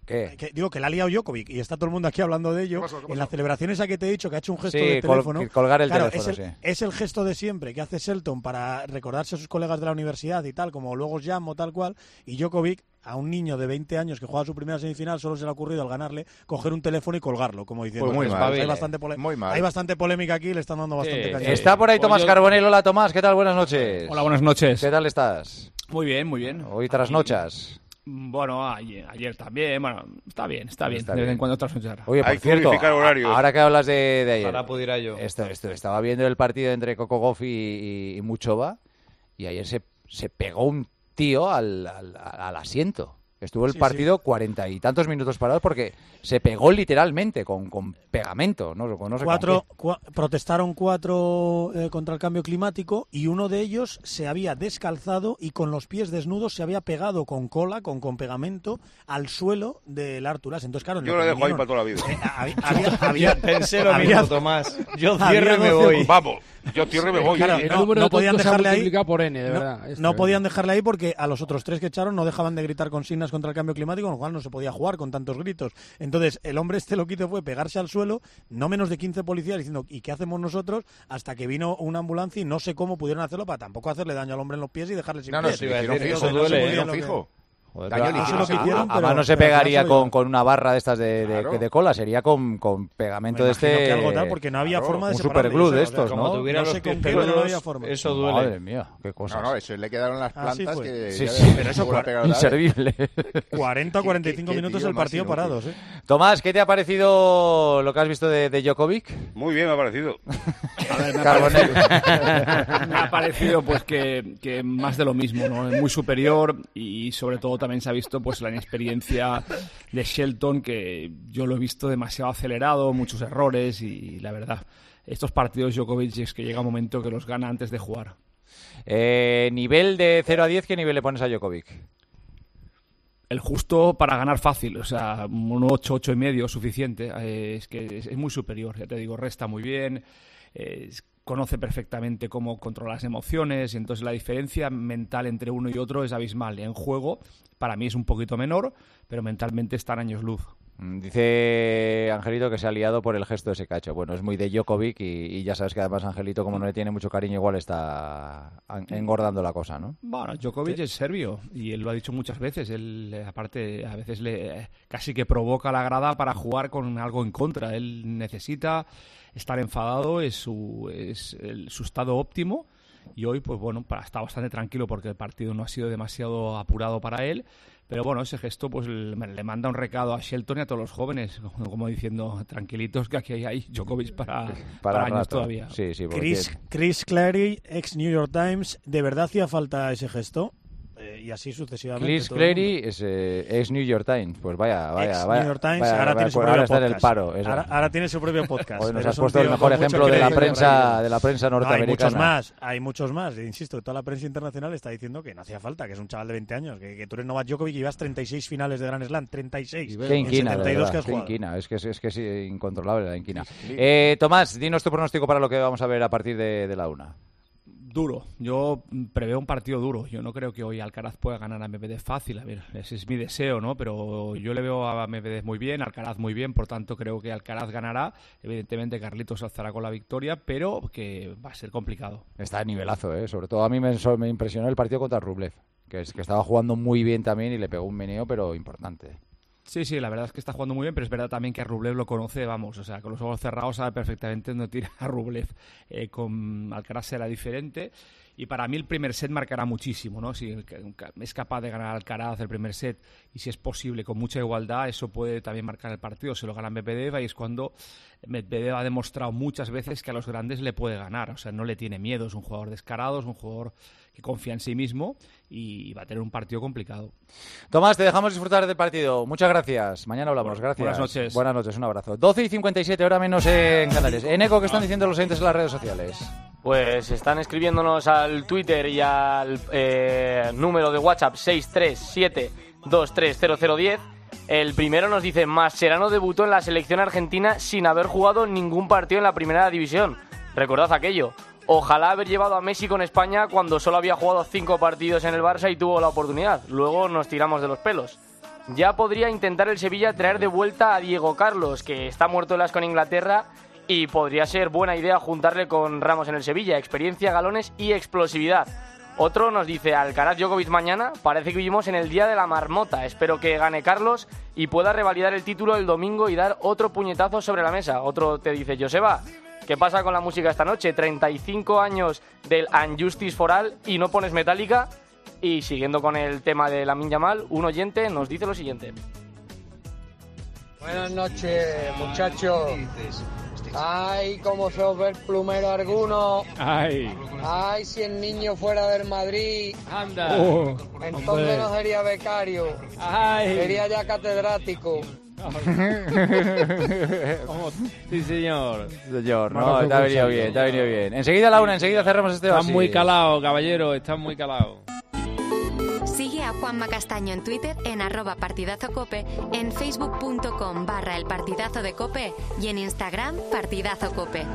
¿Qué? Que, digo que la ha liado Djokovic y está todo el mundo aquí hablando de ello. ¿Qué pasó, qué pasó? En la celebración esa que te he dicho que ha hecho un gesto Sí, de col- teléfono. colgar el claro, teléfono, es el, sí. es el gesto de siempre que hace Shelton para recordarse a sus colegas de la universidad y tal, como luego Jam o tal cual. Y Djokovic, a un niño de veinte años que juega su primera semifinal, solo se le ha ocurrido al ganarle coger un teléfono y colgarlo, como diciendo. Pues muy pues, mal, hay, eh. bastante pole- Muy mal. hay bastante polémica aquí, le están dando bastante Sí, caña. Está por ahí Tomás Oye, Carbonell. Hola, Tomás. ¿Qué tal? Buenas noches. Hola, buenas noches. ¿Qué tal estás? Muy bien, muy bien. Hoy trasnochas. Bueno, ayer, ayer también. Bueno, está bien, está bien. Está de vez bien. en cuando trasnochar. Oye, por Hay que cierto, unificar horarios. ahora que hablas de, de ayer, Ojalá pudiera yo. esto, esto, estaba viendo el partido entre Coco Gauff y, y, y Muchova y ayer se, se pegó un tío al, al, al asiento. Estuvo el Sí, partido cuarenta y tantos minutos parados porque se pegó literalmente con, con pegamento. No, no sé con Cuatro, qué. cua- protestaron cuatro eh, contra el cambio climático y uno de ellos se había descalzado y con los pies desnudos se había pegado con cola, con, con pegamento, al suelo del Arturas. Entonces, claro, Yo lo lo que dejo ahí vinieron- para toda la vida. Eh, había, había, había- Pensé lo había- mismo, Tomás. Yo había cierro y me doce voy. Vamos, yo cierro y me voy. Claro, El no, número no de podían tontos se ha dejarle ahí. multiplicado por N, de No, verdad. Esto, no ¿eh? podían dejarle ahí porque a los otros tres que echaron no dejaban de gritar consignas contra el cambio climático, con lo cual no se podía jugar con tantos gritos. Entonces, el hombre este lo que hizo fue pegarse al suelo, no menos de quince policías diciendo, ¿y qué hacemos nosotros? Hasta que vino una ambulancia y no sé cómo pudieron hacerlo para tampoco hacerle daño al hombre en los pies y dejarle sin No, no, pies. si iba a hicieron decir, fijo, eso no se duele, pusieron lo que- fijo. Joder, Daño pero ni a- siquiera lo se que hicieron, a- pero- además no se pero pegaría claro, con, yo- con una barra de estas de, de- Claro. de cola, sería con, con Me pegamento de imagino este... que algo tal, porque no había claro, forma de un separarle, superglue yo sé, de o sea, estos, Como ¿no? tuviera No los sé pies con qué, pero no peludos, había forma. eso duele. Madre mía, qué cosas. No, no, eso le quedaron las Así plantas fue. que... Sí, ya sí, verás pero cómo eso la cua- pegaron otra vez. Inservible. cuarenta o cuarenta y cinco ¿Qué- qué minutos tío el más partido inútil? parados, ¿eh? Tomás, ¿qué te ha parecido lo que has visto de, de Djokovic? Muy bien, me ha parecido. A ver, me ha Carbonell. parecido, me ha parecido pues que, que más de lo mismo, ¿no? Es muy superior y sobre todo también se ha visto pues la inexperiencia de Shelton, que yo lo he visto demasiado acelerado, muchos errores y la verdad, estos partidos Djokovic es que llega un momento que los gana antes de jugar. Eh, nivel de cero a diez, ¿qué nivel le pones a Djokovic? El justo para ganar fácil, o sea, un ocho, ocho y medio suficiente. Eh, es que es, es muy superior, ya te digo, resta muy bien, eh, es- conoce perfectamente cómo controlar las emociones y entonces la diferencia mental entre uno y otro es abismal. En juego, para mí es un poquito menor, pero mentalmente están años luz. Mm, Dice Angelito que se ha liado por el gesto de ese cacho. Bueno, es muy de Djokovic y, y ya sabes que además Angelito, como no le tiene mucho cariño, igual está an- engordando la cosa, ¿no? Bueno, Djokovic es serbio y él lo ha dicho muchas veces. Él, eh, aparte, a veces le eh, casi que provoca la grada para jugar con algo en contra. Él necesita estar enfadado, es su, es el- su estado óptimo. Y hoy, pues bueno, pa- está bastante tranquilo porque el partido no ha sido demasiado apurado para él. Pero bueno, ese gesto pues le, le manda un recado a Shelton y a todos los jóvenes, como, como diciendo, tranquilitos que aquí hay, hay Djokovic para, para, años rato. todavía. Sí, sí, porque Chris, tiene- Chris Clary, ex New York Times, ¿de verdad hacía falta ese gesto? Eh, y así sucesivamente. Chris todo el mundo. Clary es, eh, es New York Times. Pues vaya, vaya, Ex vaya. New York Times, vaya, ahora vaya, tiene su pues propio ahora está en el podcast. paro. eso. Ahora, ahora tiene su propio podcast. Hoy nos Eres has un puesto el tío mejor con mucho ejemplo de la crédito, prensa Brady. de la prensa No, hay norteamericana. muchos más, hay muchos más. Insisto, toda la prensa internacional está diciendo que no hacía falta, que es un chaval de veinte años, que, que tú eres Novak Djokovic y llevas treinta y seis finales de Grand Slam, treinta y seis. Qué inquina, en de setenta y dos verdad, que has qué jugado. inquina. Es que es, es que es incontrolable la inquina. Eh, Tomás, dinos tu pronóstico para lo que vamos a ver a partir de, de la una. Duro. Yo preveo un partido duro. Yo no creo que hoy Alcaraz pueda ganar a Medvedev fácil. A ver, ese es mi deseo, ¿no? Pero yo le veo a Medvedev muy bien, Alcaraz muy bien, por tanto creo que Alcaraz ganará. Evidentemente Carlitos alzará con la victoria, pero que va a ser complicado. Está de nivelazo, ¿eh? Sobre todo a mí me, so- me impresionó el partido contra Rublev, que, es, que estaba jugando muy bien también y le pegó un meneo, pero importante. Sí, sí, la verdad es que está jugando muy bien, pero es verdad también que a Rublev lo conoce, vamos, o sea, con los ojos cerrados sabe perfectamente dónde tira a Rublev. Eh, con Alcaraz será diferente. Y para mí el primer set marcará muchísimo, ¿no? Si es capaz de ganar Alcaraz el primer set y si es posible con mucha igualdad, eso puede también marcar el partido. Se lo gana Medvedev y es cuando Medvedev ha demostrado muchas veces que a los grandes le puede ganar. O sea, no le tiene miedo, es un jugador descarado, es un jugador que confía en sí mismo y va a tener un partido complicado. Tomás, te dejamos disfrutar del partido. Muchas gracias. Mañana hablamos. Gracias. Buenas noches. Buenas noches, un abrazo. doce y cincuenta y siete, hora menos en Canarias. Eneco, ¿qué están diciendo los oyentes en las redes sociales? Pues están escribiéndonos al Twitter y al eh, número de WhatsApp seis tres siete dos tres cero cero uno cero. El primero nos dice: Mascherano debutó en la selección argentina sin haber jugado ningún partido en la primera división. Recordad aquello. Ojalá haber llevado a Messi con España cuando solo había jugado cinco partidos en el Barça y tuvo la oportunidad. Luego nos tiramos de los pelos. ya podría intentar el Sevilla traer de vuelta a Diego Carlos, que está muerto de las con Inglaterra, y podría ser buena idea juntarle con Ramos en el Sevilla. Experiencia, galones y explosividad. Otro nos dice, Alcaraz Djokovic mañana, parece que vivimos en el día de la marmota. Espero que gane Carlos y pueda revalidar el título el domingo y dar otro puñetazo sobre la mesa. Otro te dice, Joseba, ¿qué pasa con la música esta noche? treinta y cinco años del Unjustice for All y no pones Metallica. Y siguiendo con el tema de Lamine Yamal, un oyente nos dice lo siguiente. Buenas noches, muchachos. Ay, cómo se os ve el plumero alguno. Ay. Ay, si el niño fuera del Madrid. Anda. Oh, entonces hombre. no sería becario. Ay. Sería ya catedrático. Sí, señor. Señor, no, te ha venido bien, te ha venido bien. Enseguida la una, enseguida cerramos este Están oasis. muy calado, caballero, están muy calado. Sigue a Juanma Castaño en Twitter en arroba partidazocope, en facebook.com barra el partidazo de cope y en Instagram partidazocope.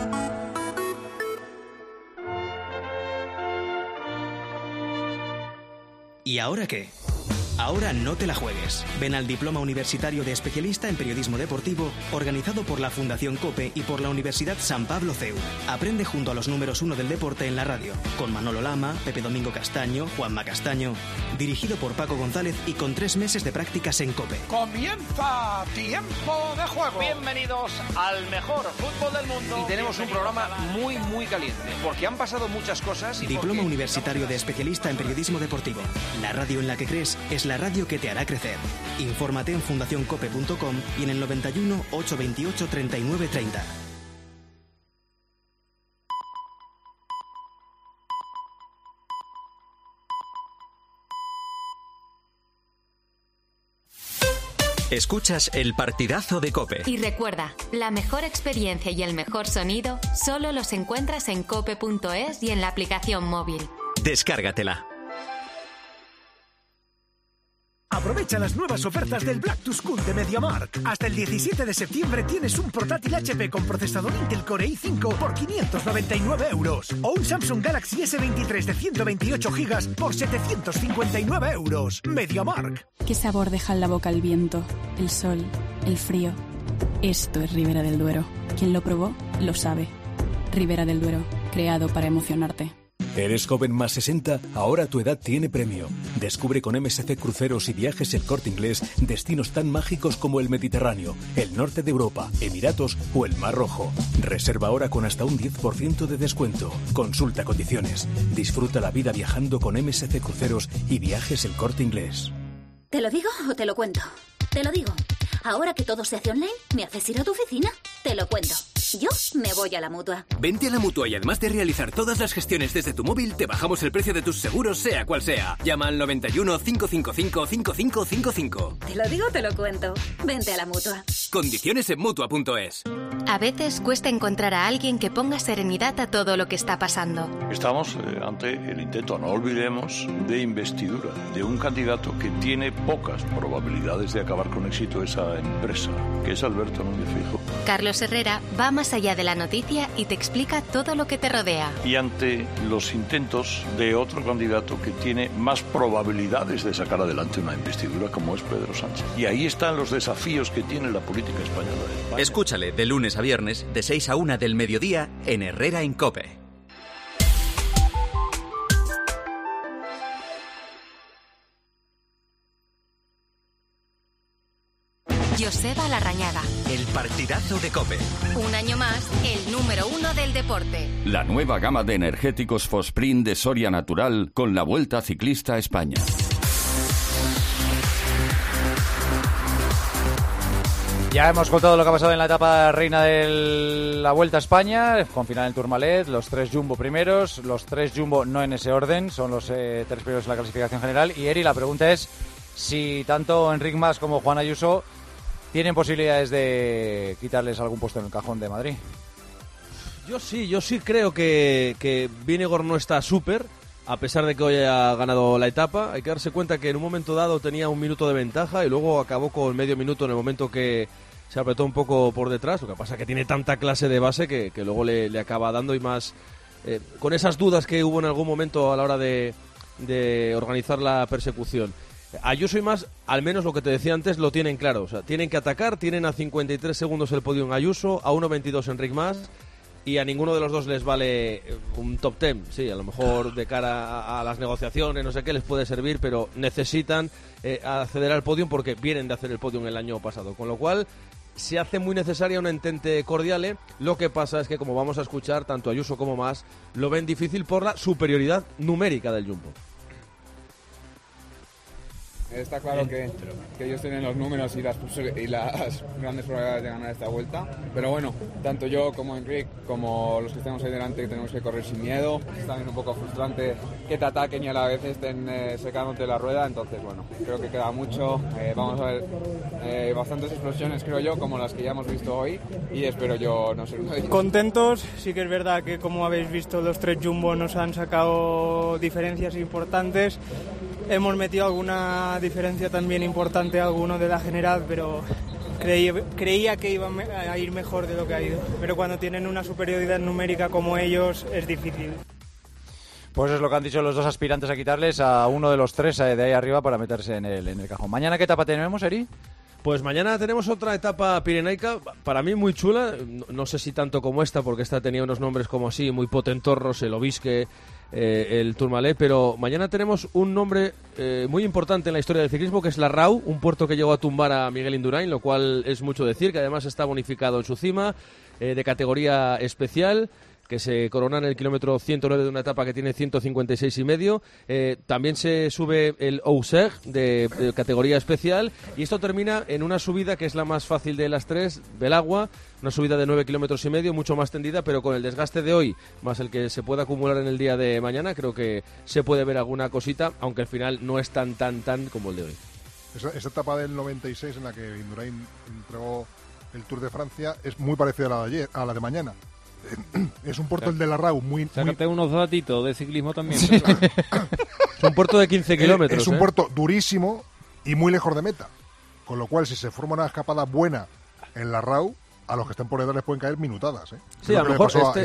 ¿Y ahora qué? Ahora no te la juegues. Ven al Diploma Universitario de Especialista en Periodismo Deportivo, organizado por la Fundación COPE y por la Universidad San Pablo C E U. Aprende junto a los números uno del deporte en la radio, con Manolo Lama, Pepe Domingo Castaño, Juanma Castaño, dirigido por Paco González y con tres meses de prácticas en COPE. Comienza Tiempo de Juego. Bienvenidos al mejor fútbol del mundo. Y tenemos un programa muy, muy caliente, porque han pasado muchas cosas. Y Diploma porque... Universitario de Especialista en Periodismo Deportivo. La radio en la que crees es la radio que te hará crecer. Infórmate en fundación cope punto com y en el noventa y uno, ochocientos veintiocho, treinta y nueve treinta. Escuchas el partidazo de COPE. Y recuerda, la mejor experiencia y el mejor sonido solo los encuentras en cope punto es y en la aplicación móvil. Descárgatela. Aprovecha las nuevas ofertas del Black to School de MediaMarkt. Hasta el diecisiete de septiembre tienes un portátil H P con procesador Intel Core i cinco por quinientos noventa y nueve euros. O un Samsung Galaxy ese veintitrés de ciento veintiocho gigas por setecientos cincuenta y nueve euros. MediaMarkt. ¿Qué sabor deja en la boca el viento, el sol, el frío? Esto es Ribera del Duero. Quien lo probó, lo sabe. Ribera del Duero, creado para emocionarte. ¿Eres joven más sesenta? Ahora tu edad tiene premio. Descubre con M S C Cruceros y Viajes El Corte Inglés destinos tan mágicos como el Mediterráneo, el norte de Europa, Emiratos o el Mar Rojo. Reserva ahora con hasta un diez por ciento de descuento. Consulta condiciones. Disfruta la vida viajando con M S C Cruceros y Viajes El Corte Inglés. ¿Te lo digo o te lo cuento? Te lo digo. Ahora que todo se hace online, ¿me haces ir a tu oficina? Te lo cuento. Yo me voy a la Mutua. Vente a la Mutua y además de realizar todas las gestiones desde tu móvil, te bajamos el precio de tus seguros, sea cual sea. Llama al noventa y uno, cinco cinco cinco, cinco cinco cinco cinco. Te lo digo, te lo cuento. Vente a la Mutua. Condiciones en Mutua punto es. A veces cuesta encontrar a alguien que ponga serenidad a todo lo que está pasando. Estamos eh, ante el intento, no olvidemos, de investidura de un candidato que tiene pocas probabilidades de acabar con éxito esa empresa, que es Alberto Núñez Feijóo. Carlos Herrera va más allá de la noticia y te explica todo lo que te rodea. Y ante los intentos de otro candidato que tiene más probabilidades de sacar adelante una investidura, como es Pedro Sánchez. Y ahí están los desafíos que tiene la política española. España. Escúchale de lunes a viernes, de seis a una del mediodía, en Herrera en COPE. Joseba Larrañaga. El partidazo de COPE. Un año más, el número uno del deporte. La nueva gama de energéticos Fosprint de Soria Natural con la Vuelta Ciclista a España. Ya hemos contado lo que ha pasado en la etapa reina de la Vuelta a España, con final en Tourmalet, los tres Jumbo primeros, los tres Jumbo no en ese orden, son los eh, tres primeros en la clasificación general. Y Eri, la pregunta es si tanto Enric Mas como Juan Ayuso tienen posibilidades de quitarles algún puesto en el cajón de Madrid. Yo sí, yo sí creo que, que Vingegaard no está súper, a pesar de que hoy haya ganado la etapa. Hay que darse cuenta que en un momento dado tenía un minuto de ventaja y luego acabó con medio minuto en el momento que se apretó un poco por detrás. Lo que pasa es que tiene tanta clase de base que, que luego le, le acaba dando, y más eh, con esas dudas que hubo en algún momento a la hora de, de organizar la persecución. Ayuso y Mas, al menos lo que te decía antes, lo tienen claro. O sea, tienen que atacar, tienen a cincuenta y tres segundos el podio en Ayuso, a uno veintidós Enric Mas, y a ninguno de los dos les vale un top ten. Sí, a lo mejor de cara a, a las negociaciones, no sé qué, les puede servir, pero necesitan eh, acceder al podio porque vienen de hacer el podio el año pasado. Con lo cual, se hace muy necesaria una entente cordial. Lo que pasa es que, como vamos a escuchar, tanto Ayuso como Mas lo ven difícil por la superioridad numérica del Jumbo. Está claro que, que ellos tienen los números y las, y las grandes probabilidades de ganar esta vuelta, pero bueno, tanto yo como Enric, como los que estamos ahí delante, tenemos que correr sin miedo. Es también un poco frustrante que te ataquen y a la vez estén eh, secándote la rueda, entonces bueno, creo que queda mucho. Eh, vamos a ver eh, bastantes explosiones, creo yo, como las que ya hemos visto hoy, y espero yo no ser uno de ellos. Contentos, sí que es verdad que, como habéis visto, los tres Jumbo nos han sacado diferencias importantes. Hemos metido alguna diferencia también importante a alguno de la general, pero creí, creía que iba a ir mejor de lo que ha ido. Pero cuando tienen una superioridad numérica como ellos, es difícil. Pues es lo que han dicho los dos aspirantes a quitarles a uno de los tres de ahí arriba para meterse en el, en el cajón. ¿Mañana qué etapa tenemos, Eri? Pues mañana tenemos otra etapa pirenaica, para mí muy chula, no, no sé si tanto como esta, porque esta tenía unos nombres como así, muy potentorros, el Obisque, eh, el Tourmalet, pero mañana tenemos un nombre eh, muy importante en la historia del ciclismo, que es la R A U, un puerto que llegó a tumbar a Miguel Indurain, lo cual es mucho decir, que además está bonificado en su cima, eh, de categoría especial, que se corona en el kilómetro ciento nueve de una etapa que tiene ciento cincuenta y seis y medio. Eh, también se sube el Auxerre de, de categoría especial, y esto termina en una subida que es la más fácil de las tres, Belagua, una subida de nueve kilómetros y medio, mucho más tendida, pero con el desgaste de hoy, más el que se pueda acumular en el día de mañana, creo que se puede ver alguna cosita, aunque al final no es tan, tan, tan como el de hoy. Esa, esa etapa del noventa y seis en la que Indurain entregó el Tour de Francia es muy parecida a la de ayer, a la de mañana. Es un puerto, el de la R A U, muy... Sácate muy... unos datitos de ciclismo también. Sí. Es un puerto de quince kilómetros. Es un ¿eh? puerto durísimo y muy lejos de meta. Con lo cual, si se forma una escapada buena en la R A U, a los que estén por detrás les pueden caer minutadas. ¿eh? Sí, a lo mejor este,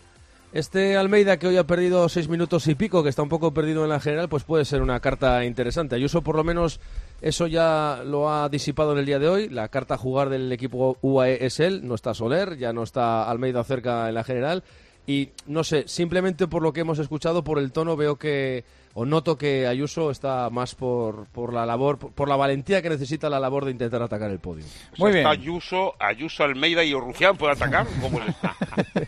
este Almeida, que hoy ha perdido seis minutos y pico, que está un poco perdido en la general, pues puede ser una carta interesante. Ayuso, por lo menos, eso ya lo ha disipado en el día de hoy. La carta a jugar del equipo U A E es él, no está Soler, ya no está Almeida cerca en la general. Y no sé, simplemente por lo que hemos escuchado, por el tono, veo que, o noto que Ayuso está más por, por la labor, por, por la valentía que necesita la labor de intentar atacar el podio. O sea, Muy bien. Está Ayuso, Ayuso, Almeida y Rufián puede atacar. ¿Cómo es esto?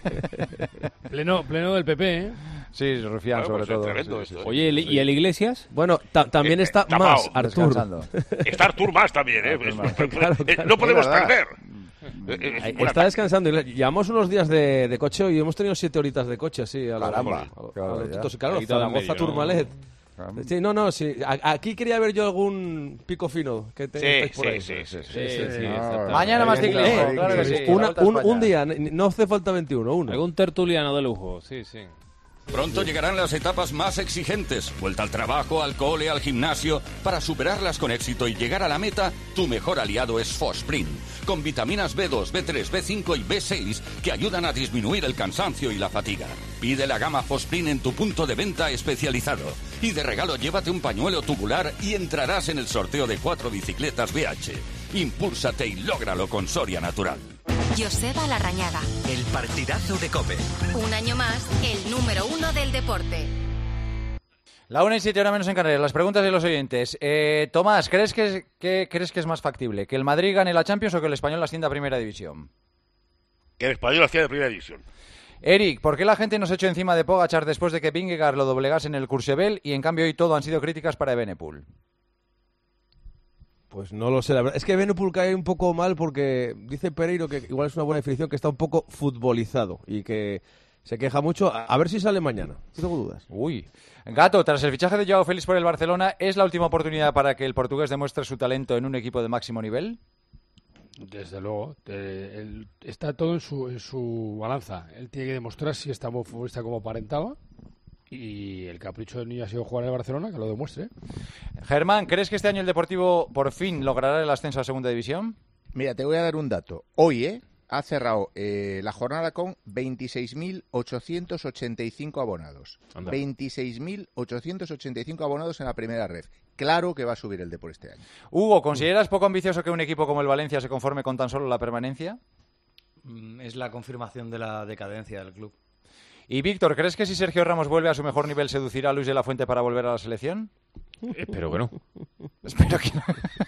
pleno, pleno del P P, ¿eh? Sí, Rufián, claro, sobre pues todo. Tremendo sí, esto, sí. Oye, ¿y el Iglesias? Bueno, ta también está eh, más Artur. Está Artur más también, ¿eh? Más. Claro, claro. No podemos perder. Eh, está descansando. Llevamos unos días de, de coche y hemos tenido siete horitas de coche, así. A Caramba. Lo, claro, a lo, claro, Zaragoza, Tourmalet. Sí, no, no, sí. A, aquí quería ver yo algún pico fino que te sí, por ahí. Sí, sí, sí. sí, sí, sí, sí ah, Mañana más ciclismo. Eh, claro que sí. Una, un, un día, no hace falta veintiuno, uno. Algún tertuliano de lujo, sí, sí. Pronto llegarán las etapas más exigentes. Vuelta al trabajo, al cole, al gimnasio. Para superarlas con éxito y llegar a la meta, tu mejor aliado es Fosprint. Con vitaminas B dos, B tres, B cinco y B seis que ayudan a disminuir el cansancio y la fatiga. Pide la gama Fosprint en tu punto de venta especializado. Y de regalo llévate un pañuelo tubular y entrarás en el sorteo de cuatro bicicletas B H. Impúlsate y lógralo con Soria Natural. Joseba Larrañaga. El partidazo de COPE. Un año más, el número uno del deporte. La una y siete, hora menos en Canarias. Las preguntas de los oyentes. Eh, Tomás, ¿crees que, que, ¿crees que es más factible? ¿Que el Madrid gane la Champions o que el Español ascienda a Primera División? Que el Español ascienda a Primera División. Eric, ¿por qué la gente nos echó encima de Pogačar después de que Vingegaard lo doblegase en el Courchevel y en cambio hoy todo han sido críticas para Evenepoel? Pues no lo sé, la verdad. Es que Evenepoel cae un poco mal porque dice Pereiro, que igual es una buena definición, que está un poco futbolizado y que se queja mucho. A, a ver si sale mañana. No tengo dudas. Uy. Gato, tras el fichaje de Joao Félix por el Barcelona, ¿es la última oportunidad para que el portugués demuestre su talento en un equipo de máximo nivel? Desde luego. Eh, él, está todo en su, en su balanza. Él tiene que demostrar si es tan buen futbolista como aparentaba. Y el capricho del niño ha sido jugar en el Barcelona, que lo demuestre. Germán, ¿crees que este año el Deportivo por fin logrará el ascenso a Segunda División? Mira, te voy a dar un dato. Hoy, ¿eh? ha cerrado eh, la jornada con veintiséis mil ochocientos ochenta y cinco abonados. Anda. veintiséis mil ochocientos ochenta y cinco abonados en la primera red. Claro que va a subir el Depor este año. Hugo, ¿consideras poco ambicioso que un equipo como el Valencia se conforme con tan solo la permanencia? Es la confirmación de la decadencia del club. Y Víctor, ¿crees que si Sergio Ramos vuelve a su mejor nivel seducirá a Luis de la Fuente para volver a la selección? Espero que no. Espero que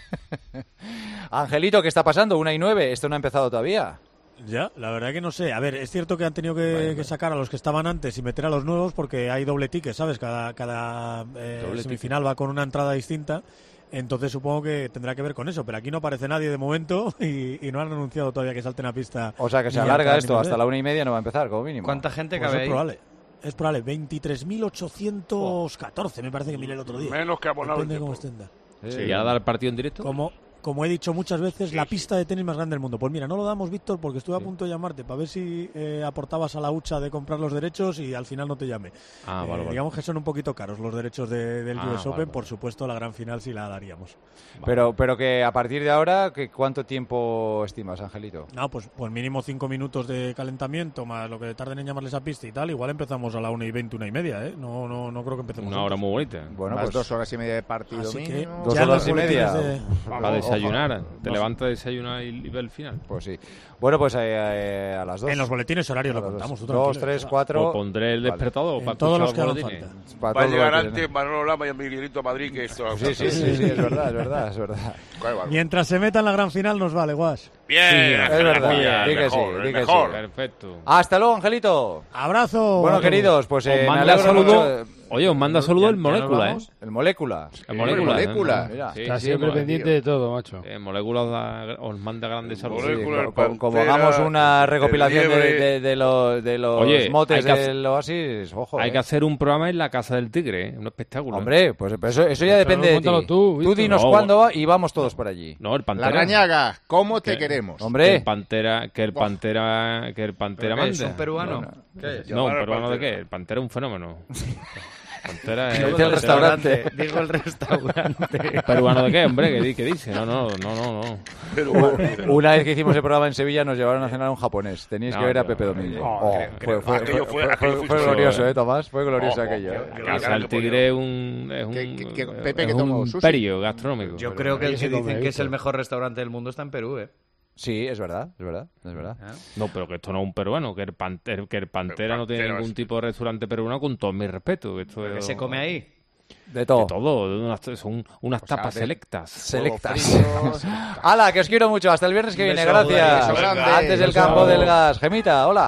no. Angelito, ¿qué está pasando? Una y nueve, esto no ha empezado todavía. Ya, la verdad que no sé. A ver, es cierto que han tenido que, vale, vale. que sacar a los que estaban antes y meter a los nuevos porque hay doble ticket, ¿sabes? Cada, cada eh, semifinal va con una entrada distinta. Entonces supongo que tendrá que ver con eso, pero aquí no aparece nadie de momento y, y no han anunciado todavía que salten a pista. O sea que se alarga esto, hasta la una y media no va a empezar, como mínimo. ¿Cuánta gente pues cabe es ahí? Probable. Es probable, veintitrés mil ochocientos catorce me parece que miré el otro día. Menos que abonado. Depende de cómo estén. Sí. ¿Y ahora da el partido en directo? Como, como he dicho muchas veces, sí, la pista de tenis más grande del mundo. Pues mira, no lo damos, Víctor, porque estuve a punto de llamarte para ver si eh, aportabas a la hucha de comprar los derechos y al final no te llamé. Ah, eh, vale, vale. Digamos que son un poquito caros los derechos de, del ah, U S vale, Open. vale. Por supuesto, la gran final sí la daríamos. Vale. Pero, pero que a partir de ahora, ¿que ¿cuánto tiempo estimas, Angelito? No, pues, pues mínimo cinco minutos de calentamiento más lo que tarden en llamarles a pista y tal. Igual empezamos a la una y veinte, una y media, ¿eh? No, no, no creo que empecemos. Una hora muy bonita. Bueno, más pues dos horas y media de partido así mínimo. Que dos horas y media. De... Para desayunar. Te levantas, desayunar y ve el final. Pues sí. Bueno, pues eh, eh, a las dos. En los boletines horarios lo contamos. Dos, dos tres, cuatro. Pues pondré el despertador vale. para todos los escuchar que los hagan boletines. falta. Va a llegar antes Manolo Lama y Miguelito Madrid que esto. Sí, sí, sí, sí, es verdad, es verdad, es verdad. Mientras se meta en la gran final nos vale, Guas. Bien, sí, es verdad. Di que sí, di que sí. Perfecto. Hasta luego, Angelito. Abrazo. Bueno, queridos, pues eh, os me manda alegro saludo. mucho. Oye, os manda saludo el Molécula, ¿eh? El Molécula. El Molécula. El Molécula. ¿eh? Mira, sí, Está sí, siempre sí, pendiente tío. de todo, macho. El Molécula os, os manda grandes saludos. Sí, como, como, como hagamos una recopilación de, de, de, los, de los Oye, motes que del Oasis, ojo. Hay eh. que hacer un programa en la Casa del Tigre, ¿eh? Un espectáculo. Hombre, pues eso, eso ya depende de ti. Tú, tú dinos no, cuándo va y vamos todos por allí. No, el Pantera. La Rañaga, ¿cómo te que, queremos? Hombre. Que el Pantera, que el Pantera, que el Pantera manda. ¿Es un peruano? No, no. ¿Qué es? No, un peruano de qué? El Pantera es un fenómeno. Pantera es el restaurante. Digo el restaurante. ¿Peruano de qué, hombre? ¿Qué, qué dice? No, no, no, no. no. Pero, una vez que hicimos el programa en Sevilla nos llevaron a cenar a un japonés. Teníais no, que ver a Pepe Domingo. No, oh, creo, fue, creo, fue, fue, fue, fue, fue glorioso, ¿eh, Tomás? Fue glorioso oh, aquello. Oh, la Casa del Tigre es un, es un, ¿Qué, qué, qué, Pepe, es que un imperio gastronómico. Yo creo que el que dicen que es el mejor restaurante del mundo está en Perú, ¿eh? Sí, es verdad, es verdad, es verdad. ¿Ah? No, pero que esto no es un peruano, que el Pantera, que el Pantera no tiene ningún tipo de restaurante peruano, con todo mi respeto. Que esto ¿Qué es, se come ahí? De todo. De todo, de unas, son unas o sea, tapas de, selectas. Selectas. ¡Hala, que os quiero mucho! Hasta el viernes que viene, gracias. Antes del campo del gas. Gemita, hola.